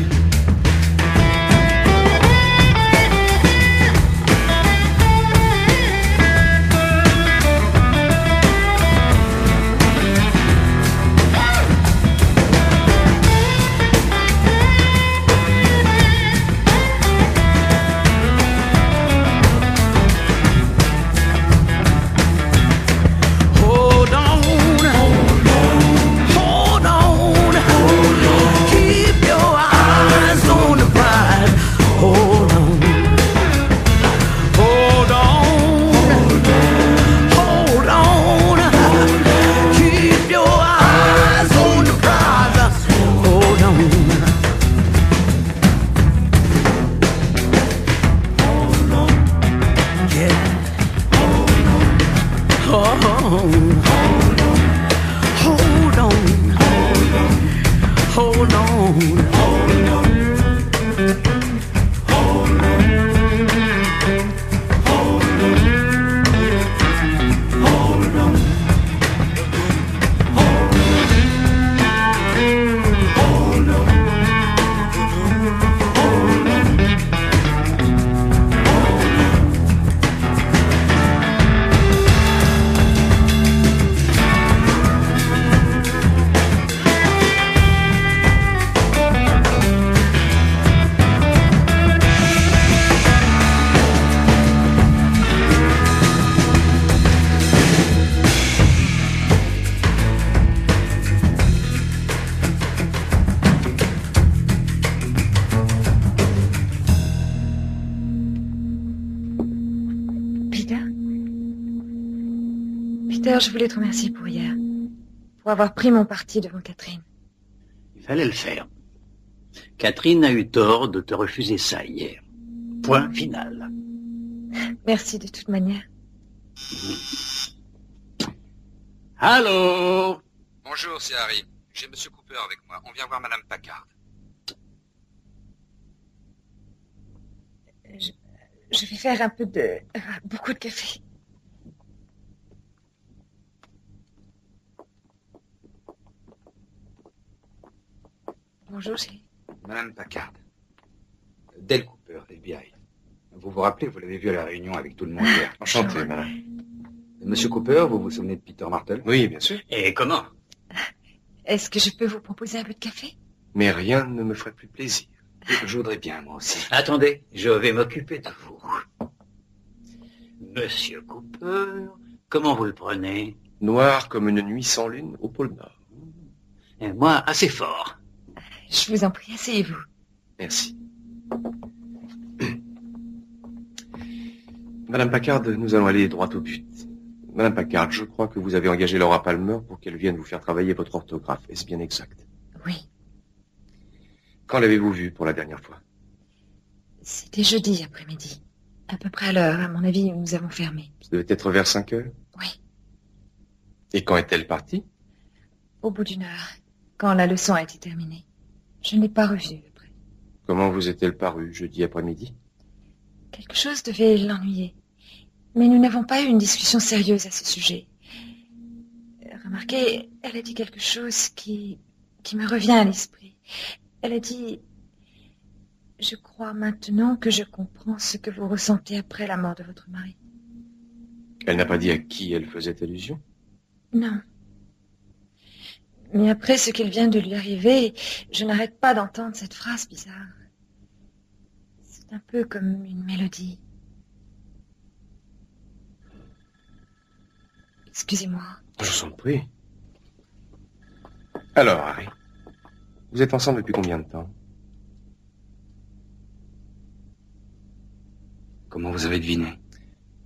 Je voulais te remercier pour hier, pour avoir pris mon parti devant Catherine. Il fallait le faire. Catherine a eu tort de te refuser ça hier. Point final. Merci de toute manière. Allô? Bonjour, c'est Harry. J'ai Monsieur Cooper avec moi. On vient voir Madame Packard. Je, je vais faire un peu de... Euh, beaucoup de café. Bonjour, chérie. Madame Packard. Dale Cooper, F B I. Vous vous rappelez, vous l'avez vu à la réunion avec tout le monde hier. Enchanté, madame. Monsieur Cooper, vous vous souvenez de Peter Martel? Oui, bien sûr. Et comment? Est-ce que je peux vous proposer un peu de café? Mais rien ne me ferait plus plaisir. Je voudrais bien, moi aussi. Attendez, je vais m'occuper de vous. Monsieur Cooper, comment vous le prenez? Noir comme une nuit sans lune au pôle Nord. Et moi, assez fort. Je vous en prie, asseyez-vous. Merci. Madame Packard, nous allons aller droit au but. Madame Packard, je crois que vous avez engagé Laura Palmer pour qu'elle vienne vous faire travailler votre orthographe. Est-ce bien exact? Oui. Quand l'avez-vous vue pour la dernière fois? C'était jeudi après-midi. À peu près à l'heure, à mon avis, où nous avons fermé. Ça devait être vers cinq heures? Oui. Et quand est-elle partie? Au bout d'une heure, quand la leçon a été terminée. Je ne l'ai pas revue après. Comment vous est-elle parue jeudi après-midi? Quelque chose devait l'ennuyer. Mais nous n'avons pas eu une discussion sérieuse à ce sujet. Remarquez, elle a dit quelque chose qui, qui me revient à l'esprit. Elle a dit... Je crois maintenant que je comprends ce que vous ressentez après la mort de votre mari. Elle n'a pas dit à qui elle faisait allusion? Non. Mais après ce qu'il vient de lui arriver, je n'arrête pas d'entendre cette phrase bizarre. C'est un peu comme une mélodie. Excusez-moi. Je vous en prie. Alors, Harry, vous êtes ensemble depuis combien de temps? Comment vous avez deviné?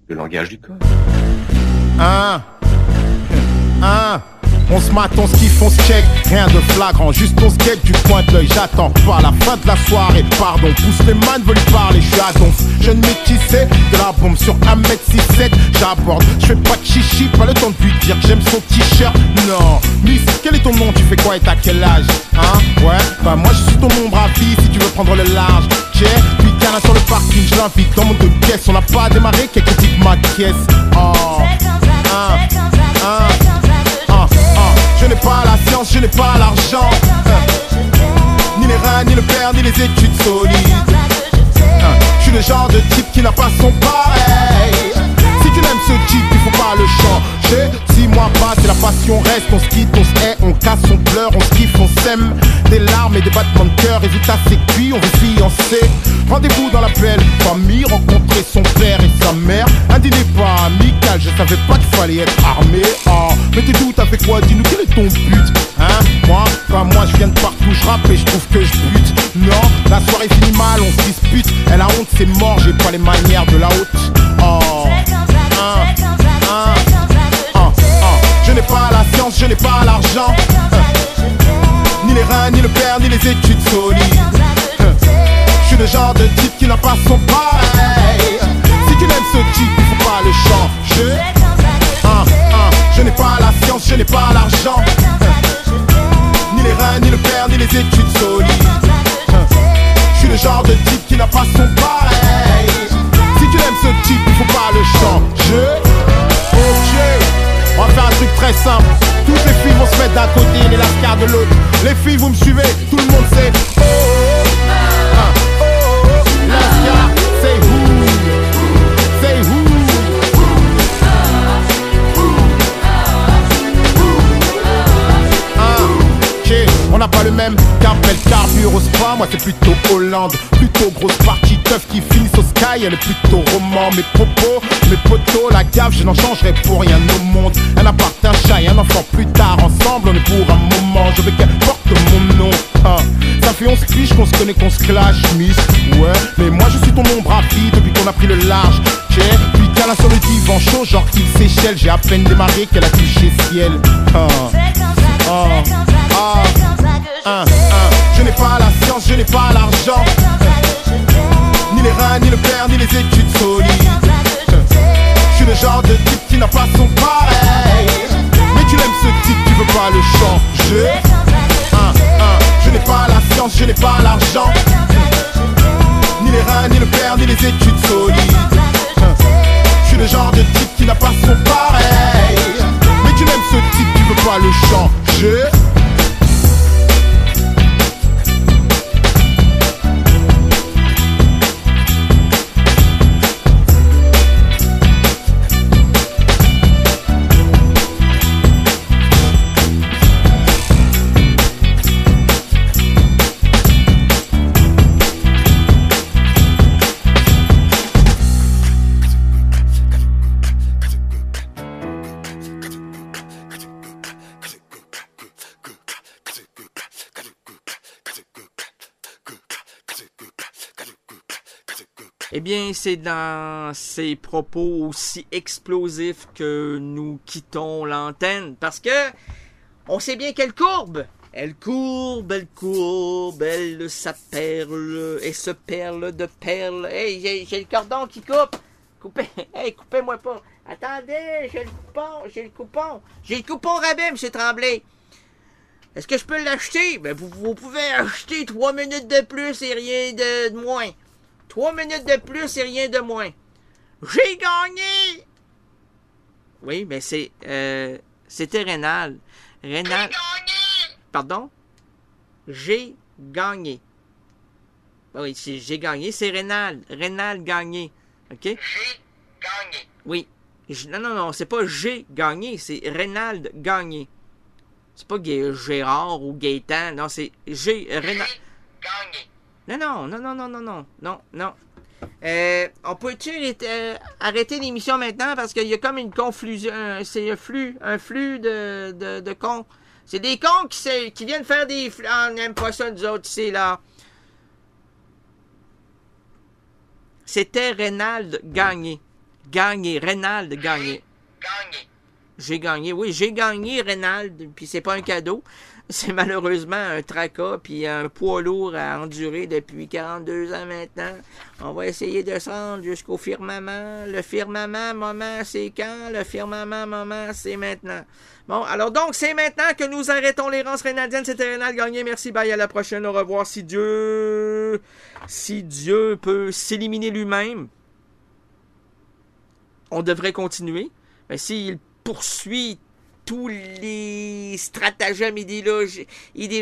le langage du corps. Un, un, on se mate, on se kiffe, on se check, rien de flagrant, juste on se guette du coin de l'œil, j'attends pas la fin de la soirée, pardon, pousse les mains, veut lui parler, je suis à donf, jeune métissé, de la bombe sur un mètre soixante-seize, j'aborde, je fais pas de chichi, pas le temps de lui dire que j'aime son t-shirt, non, Miss, quel est ton nom, tu fais quoi et t'as quel âge, hein, ouais, bah moi je suis ton ombre à vie, si tu veux prendre le large, j'ai, puis câlin sur le parking, je l'invite dans mon deux pièces, on n'a pas démarré, quelques petites ma caisse, oh, un, un, je n'ai pas la science, je n'ai pas l'argent, euh, ni les reins, ni le père, ni les études solides. Euh, je suis le genre de type qui n'a pas son pareil. Si tu n'aimes ce type, il faut pas le changer. Six mois passent et la passion reste, on se quitte, on se hait, on casse, on pleure, on se kiffe, on s'aime. Des larmes et des battements de cœur, et vite assez cuit, on veut fiancer. Rendez-vous dans la belle famille, rencontrer son père et sa mère. Un dîner pas amical, je savais pas qu'il fallait être armé. Oh, mais t'es d'où, t'as fait quoi? Dis-nous quel est ton but? Hein? Moi, enfin moi je viens de partout, je rappe et je trouve que je bute. Non, la soirée finit mal, on se dispute. Elle a honte, c'est mort, j'ai pas les manières de la haute. Oh, un, un, un, un. Je n'ai pas la science, je n'ai pas l'argent, ni les reins, ni le père, ni les études solides. Je suis le genre de type qui n'a pas son pareil. Si tu n'aimes ce type, il faut pas le changer. Un, un, je n'ai pas la science, je n'ai pas l'argent, ni les reins, ni le père, ni les études solides. Je suis le genre de type qui n'a pas son pareil. Si tu aimes ce type, il faut pas le changer. Ok, on va faire un truc très simple. Toutes les filles vont se mettre d'un côté et les lascars de l'autre. Les filles, vous me suivez, tout le monde sait. Oh, oh, oh, oh, lascar, say who, say who. On n'a pas le même qu'appelle carbure au spa. Moi c'est plutôt Hollande, plutôt grosse partie teuf qui finissent au sky. Elle est plutôt roman, mes propos, mes potos. La gaffe je n'en changerai pour rien au monde. Un appart, un chat et un enfant plus tard. Ensemble on est pour un moment. Je veux qu'elle porte mon nom, hein. Ça fait onze piges qu'on se connaît, qu'on se clash, miss. Ouais, mais moi je suis ton ombre à vie depuis qu'on a pris le large. J'ai puis câlin sur le divan chaud genre qu'il s'échelle. J'ai à peine démarré qu'elle a touché ciel, hein. Oh, oh, un, un. Je n'ai pas la science, je n'ai pas l'argent, ni les reins, ni le père, ni les études solides. Je suis le genre de type qui n'a pas son pareil. Mais tu l'aimes ce type, tu veux pas le changer. Un, un. Je n'ai pas la science, je n'ai pas l'argent, ni les reins, ni le père, ni les études solides. Je suis le genre de type qui n'a pas son pareil. Mais tu l'aimes ce type, tu veux pas le changer. Eh bien, c'est dans ces propos aussi explosifs que nous quittons l'antenne, parce que on sait bien qu'elle courbe. Elle courbe, elle courbe, elle s'aperle et se perle de perles. Hey, j'ai, j'ai le cordon qui coupe. Coupez, hey, coupez-moi pas. Attendez, j'ai le coupon, j'ai le coupon. J'ai le coupon rabais, M. Tremblay. Est-ce que je peux l'acheter? Ben, vous, vous pouvez acheter trois minutes de plus et rien de, de moins. Trois minutes de plus et rien de moins. J'ai gagné! Oui, mais c'est... Euh, c'était Rénal. Rénal... J'ai gagné! Pardon? J'ai gagné. Oui, c'est, j'ai gagné, c'est Rénal. Rénal gagné. OK? J'ai gagné. Oui. Je, non, non, non, c'est pas j'ai gagné, c'est Rénal gagné. C'est pas Gérard ou Gaétan, non, c'est j'ai... Rénal... gagné. Non, non, non, non, non, non, non, non, non. Euh, on peut-tu euh, arrêter l'émission maintenant parce qu'il y a comme une confusion, euh, c'est un flux, un flux de, de, de cons. C'est des cons qui, qui viennent faire des flux. Ah, on n'aime pas ça, nous autres, ici, là. C'était Reynald Gagné. Gagné. Reynald gagné. Gagné. J'ai gagné. Oui, j'ai gagné, Reynald. Puis c'est pas un cadeau. C'est malheureusement un tracas puis un poids lourd à endurer depuis quarante-deux ans maintenant. On va essayer de se rendre jusqu'au firmament. Le firmament, moment, c'est quand? Le firmament, moment, c'est maintenant. Bon, alors donc, c'est maintenant que nous arrêtons l'errance rénaldienne. C'était Reynald Gagné. Merci, bye, à la prochaine. Au revoir. Si Dieu... Si Dieu peut s'éliminer lui-même, on devrait continuer. Mais s'il poursuit tous les stratagèmes idéologiques,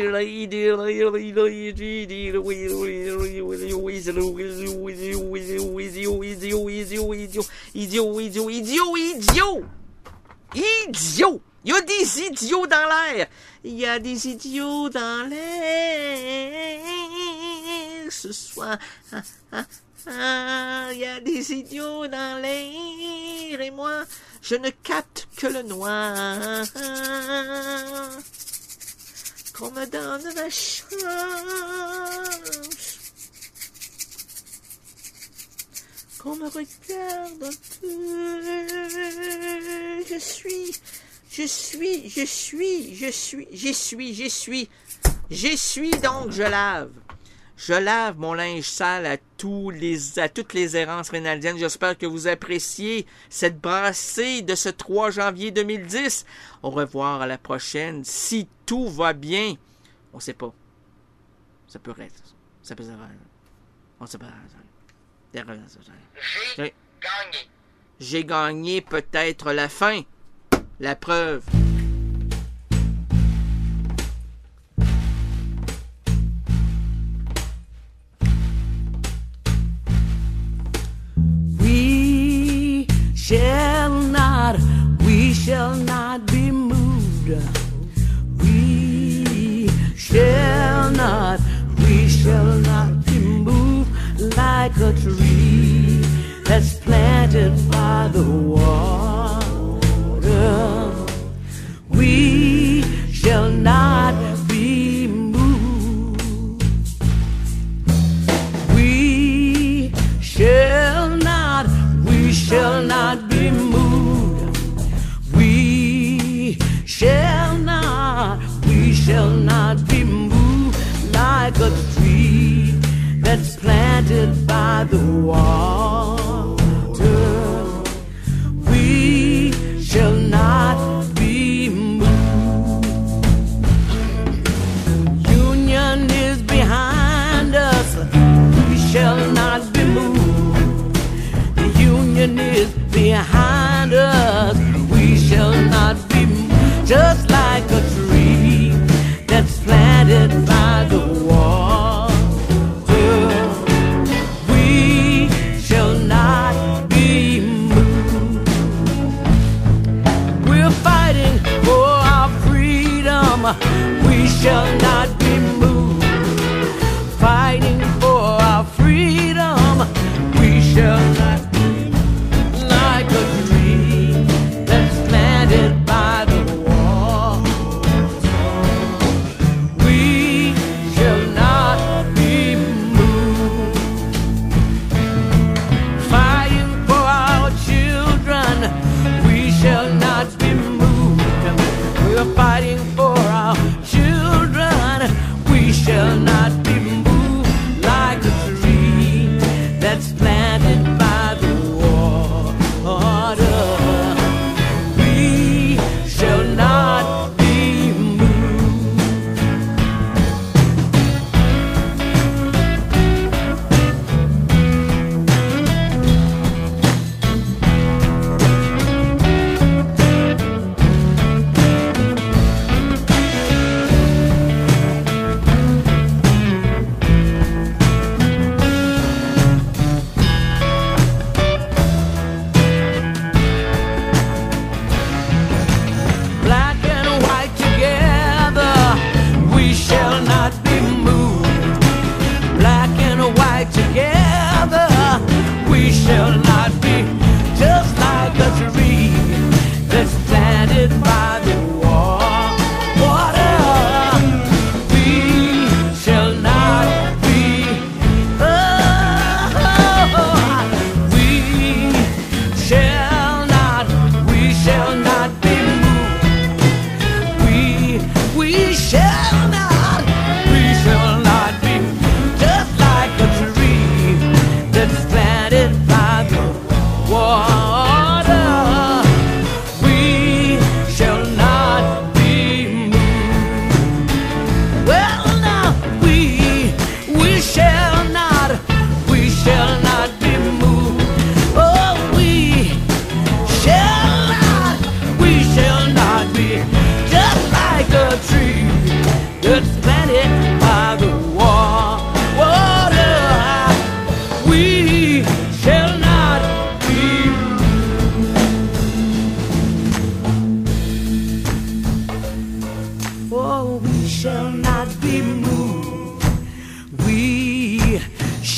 idiot. Il y a des idiots dans l'air. Il y a des idiots dans l'air ce soir. Ah, ah, ah, il y a des idiots dans l'air et moi, je ne capte que le noir. Qu'on me donne la chance. Qu'on me regarde un peu. Je suis, je suis, je suis, je suis, j'y suis, j'y suis. J'y suis donc, je lave. Je lave mon linge sale à, tous les, à toutes les errances rénaldiennes. J'espère que vous appréciez cette brassée de ce trois janvier deux mille dix. Au revoir à la prochaine. Si tout va bien, on sait pas. Ça peut être. Ça peut être. On sait pas. J'ai gagné. J'ai gagné peut-être la fin. La preuve. We shall not, we shall not be moved. We shall not, we shall not be moved like a tree that's planted by the water. We shall not be moved. We shall not, we shall not be moved. We shall not, we shall not be moved like a tree that's planted by the water. We shall not be moved. Union is behind us. We shall not be moved. The union is behind us. We shall not be moved. Just like a tree that's planted by the water. We shall not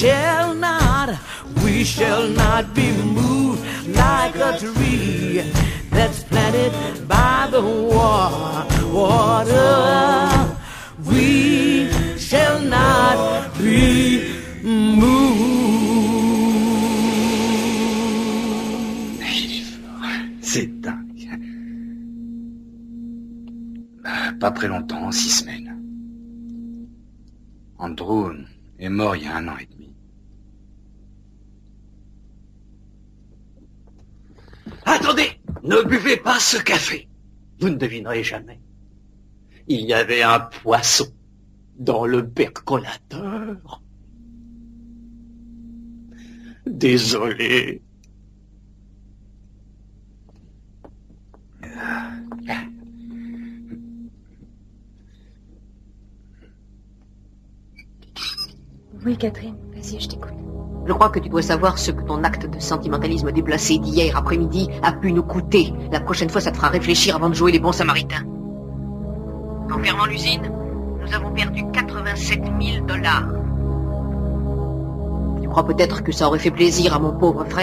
shall not, we shall not be moved like a tree that's planted by the wa- water. We shall not be moved. C'est dingue. Pas très longtemps, six semaines. Andrew est mort il y a un an et demi. Attendez, ne buvez pas ce café. Vous ne devinerez jamais. Il y avait un poisson dans le percolateur. Désolé. Oui, Catherine, vas-y, je t'écoute. Je crois que tu dois savoir ce que ton acte de sentimentalisme déplacé d'hier après-midi a pu nous coûter. La prochaine fois, ça te fera réfléchir avant de jouer les bons samaritains. En fermant l'usine, nous avons perdu quatre-vingt-sept mille dollars. Tu crois peut-être que ça aurait fait plaisir à mon pauvre frère ?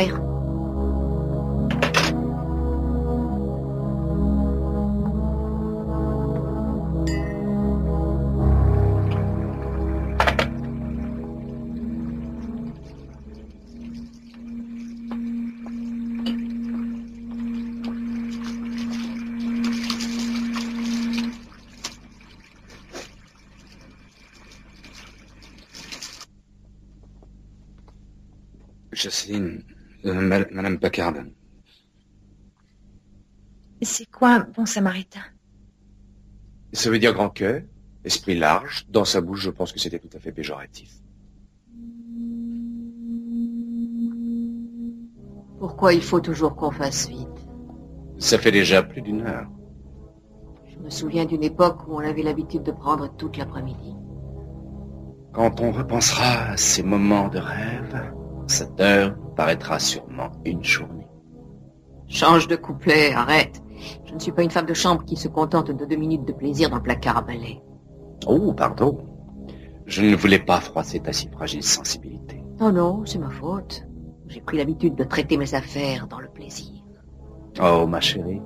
Jocelyne, euh, ma- Madame Packard. C'est quoi un bon samaritain? Ça veut dire grand cœur, esprit large. Dans sa bouche, je pense que c'était tout à fait péjoratif. Pourquoi il faut toujours qu'on fasse vite? Ça fait déjà plus d'une heure. Je me souviens d'une époque où on avait l'habitude de prendre toute l'après-midi. Quand on repensera à ces moments de rêve, cette heure paraîtra sûrement une journée. Change de couplet, arrête. Je ne suis pas une femme de chambre qui se contente de deux minutes de plaisir dans le placard à balai. Oh, pardon. Je ne voulais pas froisser ta si fragile sensibilité. Oh non, c'est ma faute. J'ai pris l'habitude de traiter mes affaires dans le plaisir. Oh, ma chérie.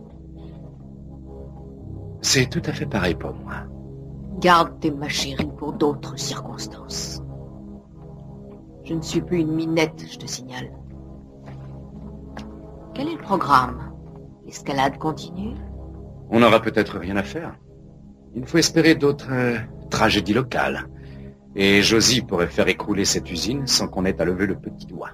C'est tout à fait pareil pour moi. Garde tes ma chérie pour d'autres circonstances. Je ne suis plus une minette, je te signale. Quel est le programme? L'escalade continue? On n'aura peut-être rien à faire. Il faut espérer d'autres euh, tragédies locales. Et Josie pourrait faire écrouler cette usine sans qu'on ait à lever le petit doigt.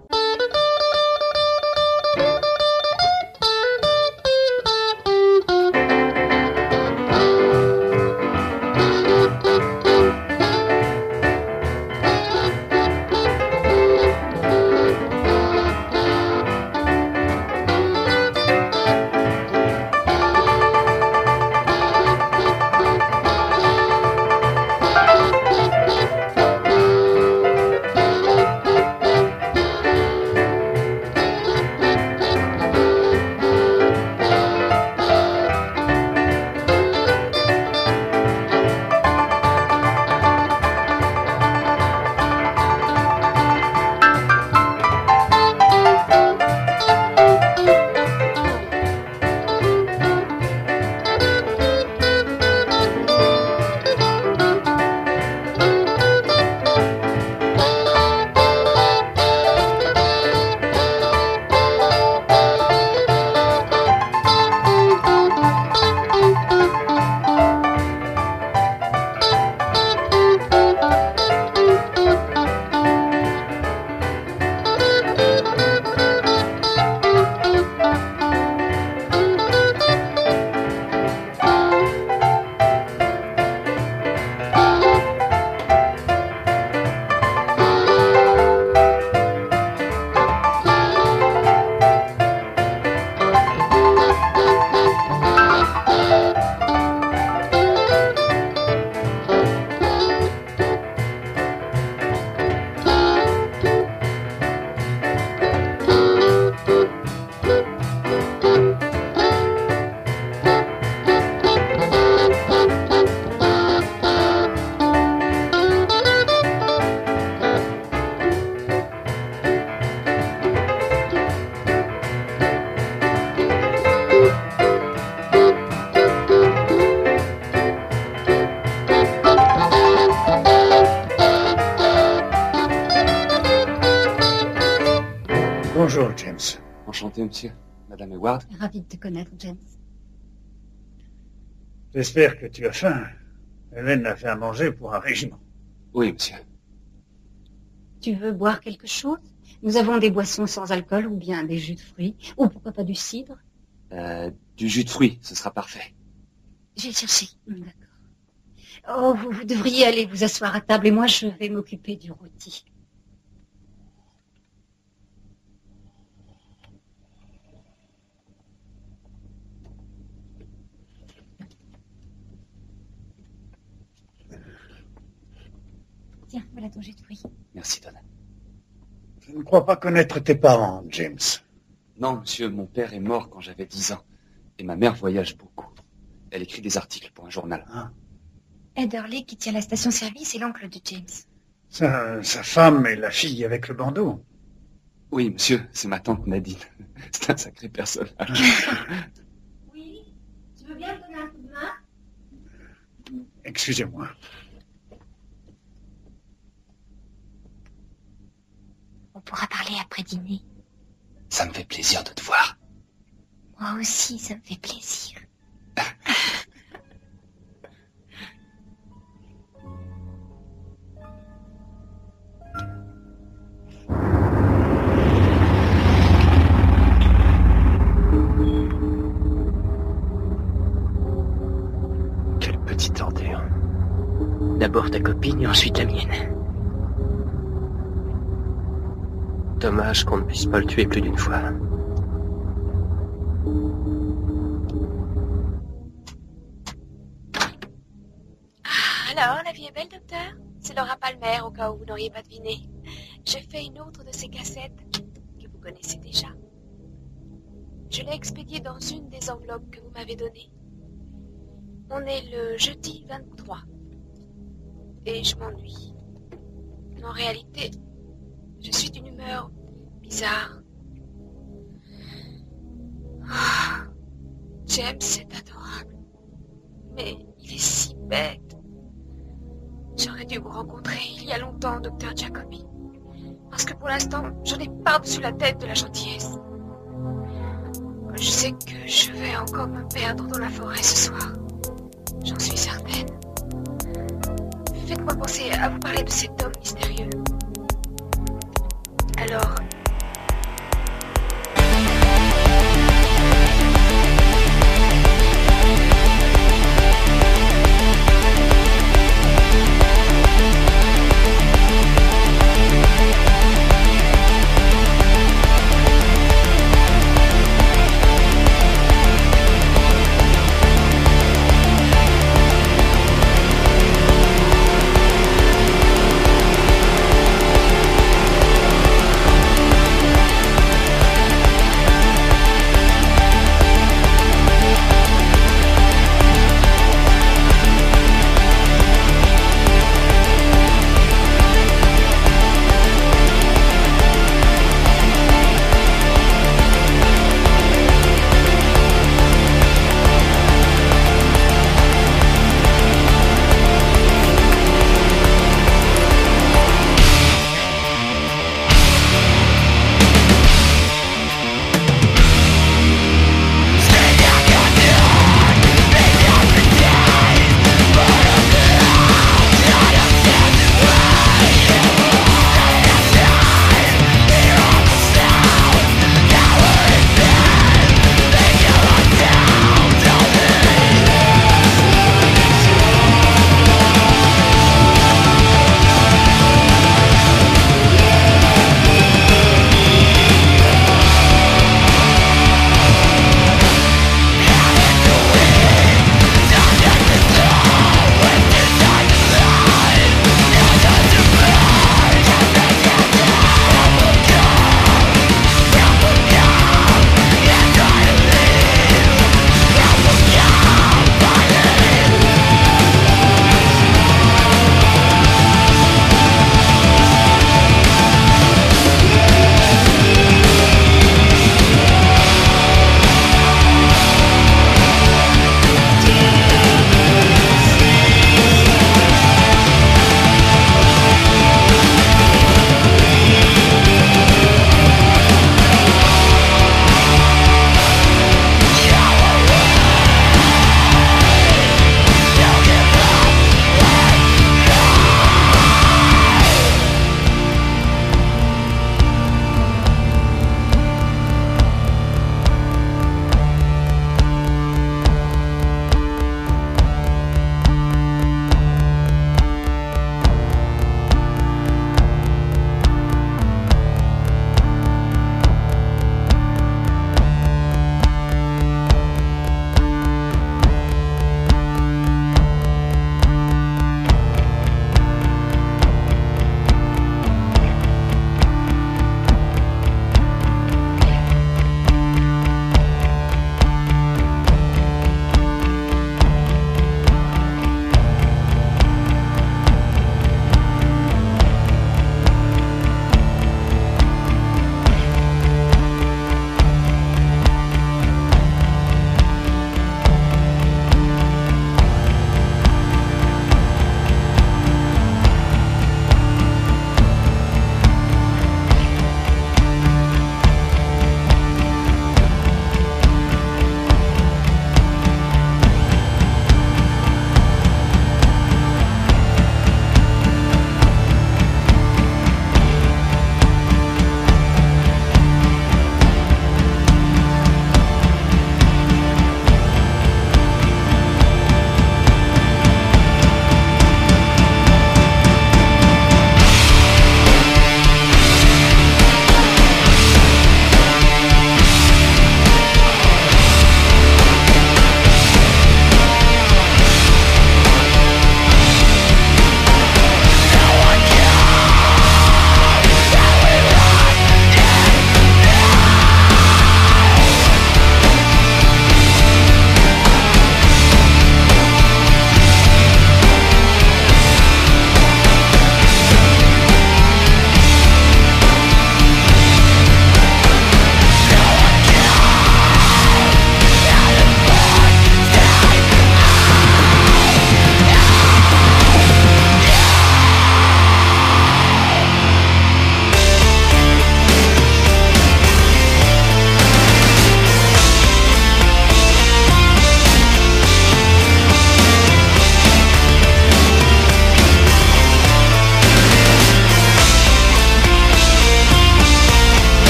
Bonjour, James. Enchanté, monsieur. Madame Heward. Ravi de te connaître, James. J'espère que tu as faim. Hélène a fait à manger pour un régiment. Oui, monsieur. Tu veux boire quelque chose? Nous avons des boissons sans alcool ou bien des jus de fruits. Ou pourquoi pas du cidre? Euh, du jus de fruits, ce sera parfait. J'ai cherché. D'accord. Oh, vous, vous devriez aller vous asseoir à table et moi je vais m'occuper du rôti. Tiens, voilà ton jus de fruits. Merci, Donna. Je ne crois pas connaître tes parents, James. Non, monsieur, mon père est mort quand j'avais dix ans. Et ma mère voyage beaucoup. Elle écrit des articles pour un journal. Ah. Ederly, qui tient la station-service, est l'oncle de James. Sa, sa femme est la fille avec le bandeau. Oui, monsieur, c'est ma tante Nadine. C'est un sacré personnage. Oui, tu veux bien me donner un coup de main? Excusez-moi. On pourra parler après dîner. Ça me fait plaisir de te voir. Moi aussi, ça me fait plaisir. Quelle petite ordure. D'abord ta copine et ensuite la mienne. Dommage qu'on ne puisse pas le tuer plus d'une fois. Alors, la vie est belle, docteur? C'est Laura Palmer, au cas où vous n'auriez pas deviné. J'ai fait une autre de ces cassettes que vous connaissez déjà. Je l'ai expédiée dans une des enveloppes que vous m'avez données. On est le jeudi vingt-trois. Et je m'ennuie. En réalité, je suis d'une humeur bizarre. Oh, James est adorable. Mais il est si bête. J'aurais dû vous rencontrer il y a longtemps, docteur Jacobi. Parce que pour l'instant, j'en ai par-dessus la tête de la gentillesse. Je sais que je vais encore me perdre dans la forêt ce soir. J'en suis certaine. Faites-moi penser à vous parler de cet homme mystérieux. Alors...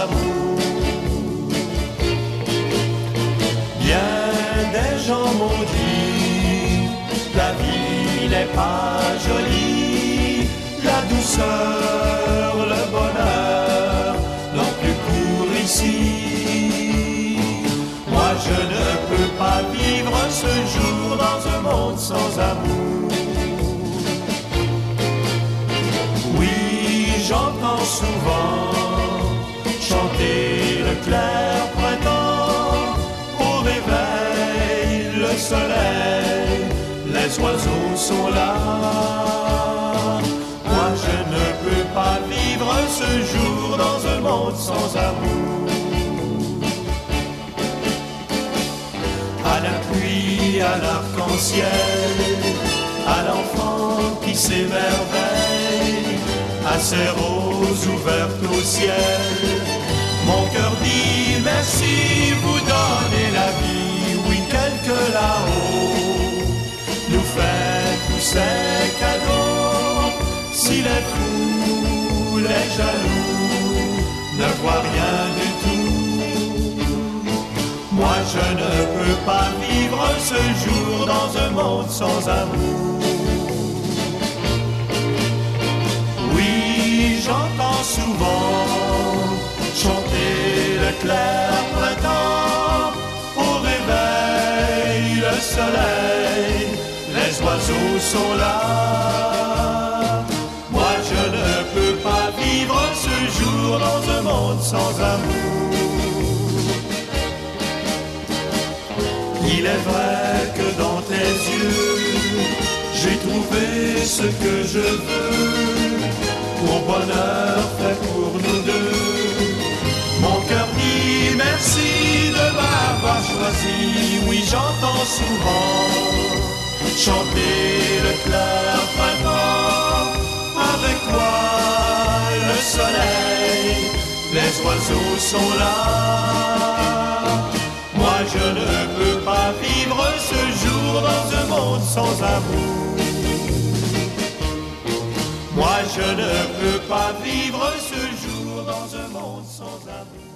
amour. Bien des gens m'ont dit, la vie n'est pas jolie, la douceur, le bonheur n'ont plus cours ici. Moi je ne peux pas vivre ce jour dans un monde sans amour. Oui, j'entends souvent chanter le clair printemps, au réveil le soleil, les oiseaux sont là. Moi je ne peux pas vivre ce jour dans un monde sans amour. À la pluie, à l'arc-en-ciel, à l'enfant qui s'émerveille, à ces roses ouvertes au ciel, mon cœur dit merci, vous donnez la vie. Oui, quelque là-haut nous fait tous ces cadeaux. Si les fous, les jaloux ne voient rien du tout, moi je ne peux pas vivre ce jour dans un monde sans amour. Oui, j'entends souvent chanter le clair printemps, au réveil le soleil, les oiseaux sont là. Moi je ne peux pas vivre ce jour dans un monde sans amour. Il est vrai que dans tes yeux j'ai trouvé ce que je veux, mon bonheur fait pour nous deux. Mon cœur dit merci de m'avoir choisi. Oui, j'entends souvent chanter le clair printemps, avec toi le soleil, les oiseaux sont là. Moi je ne peux pas vivre ce jour dans un monde sans amour. Moi je ne peux pas vivre ce jour dans un monde sans amour.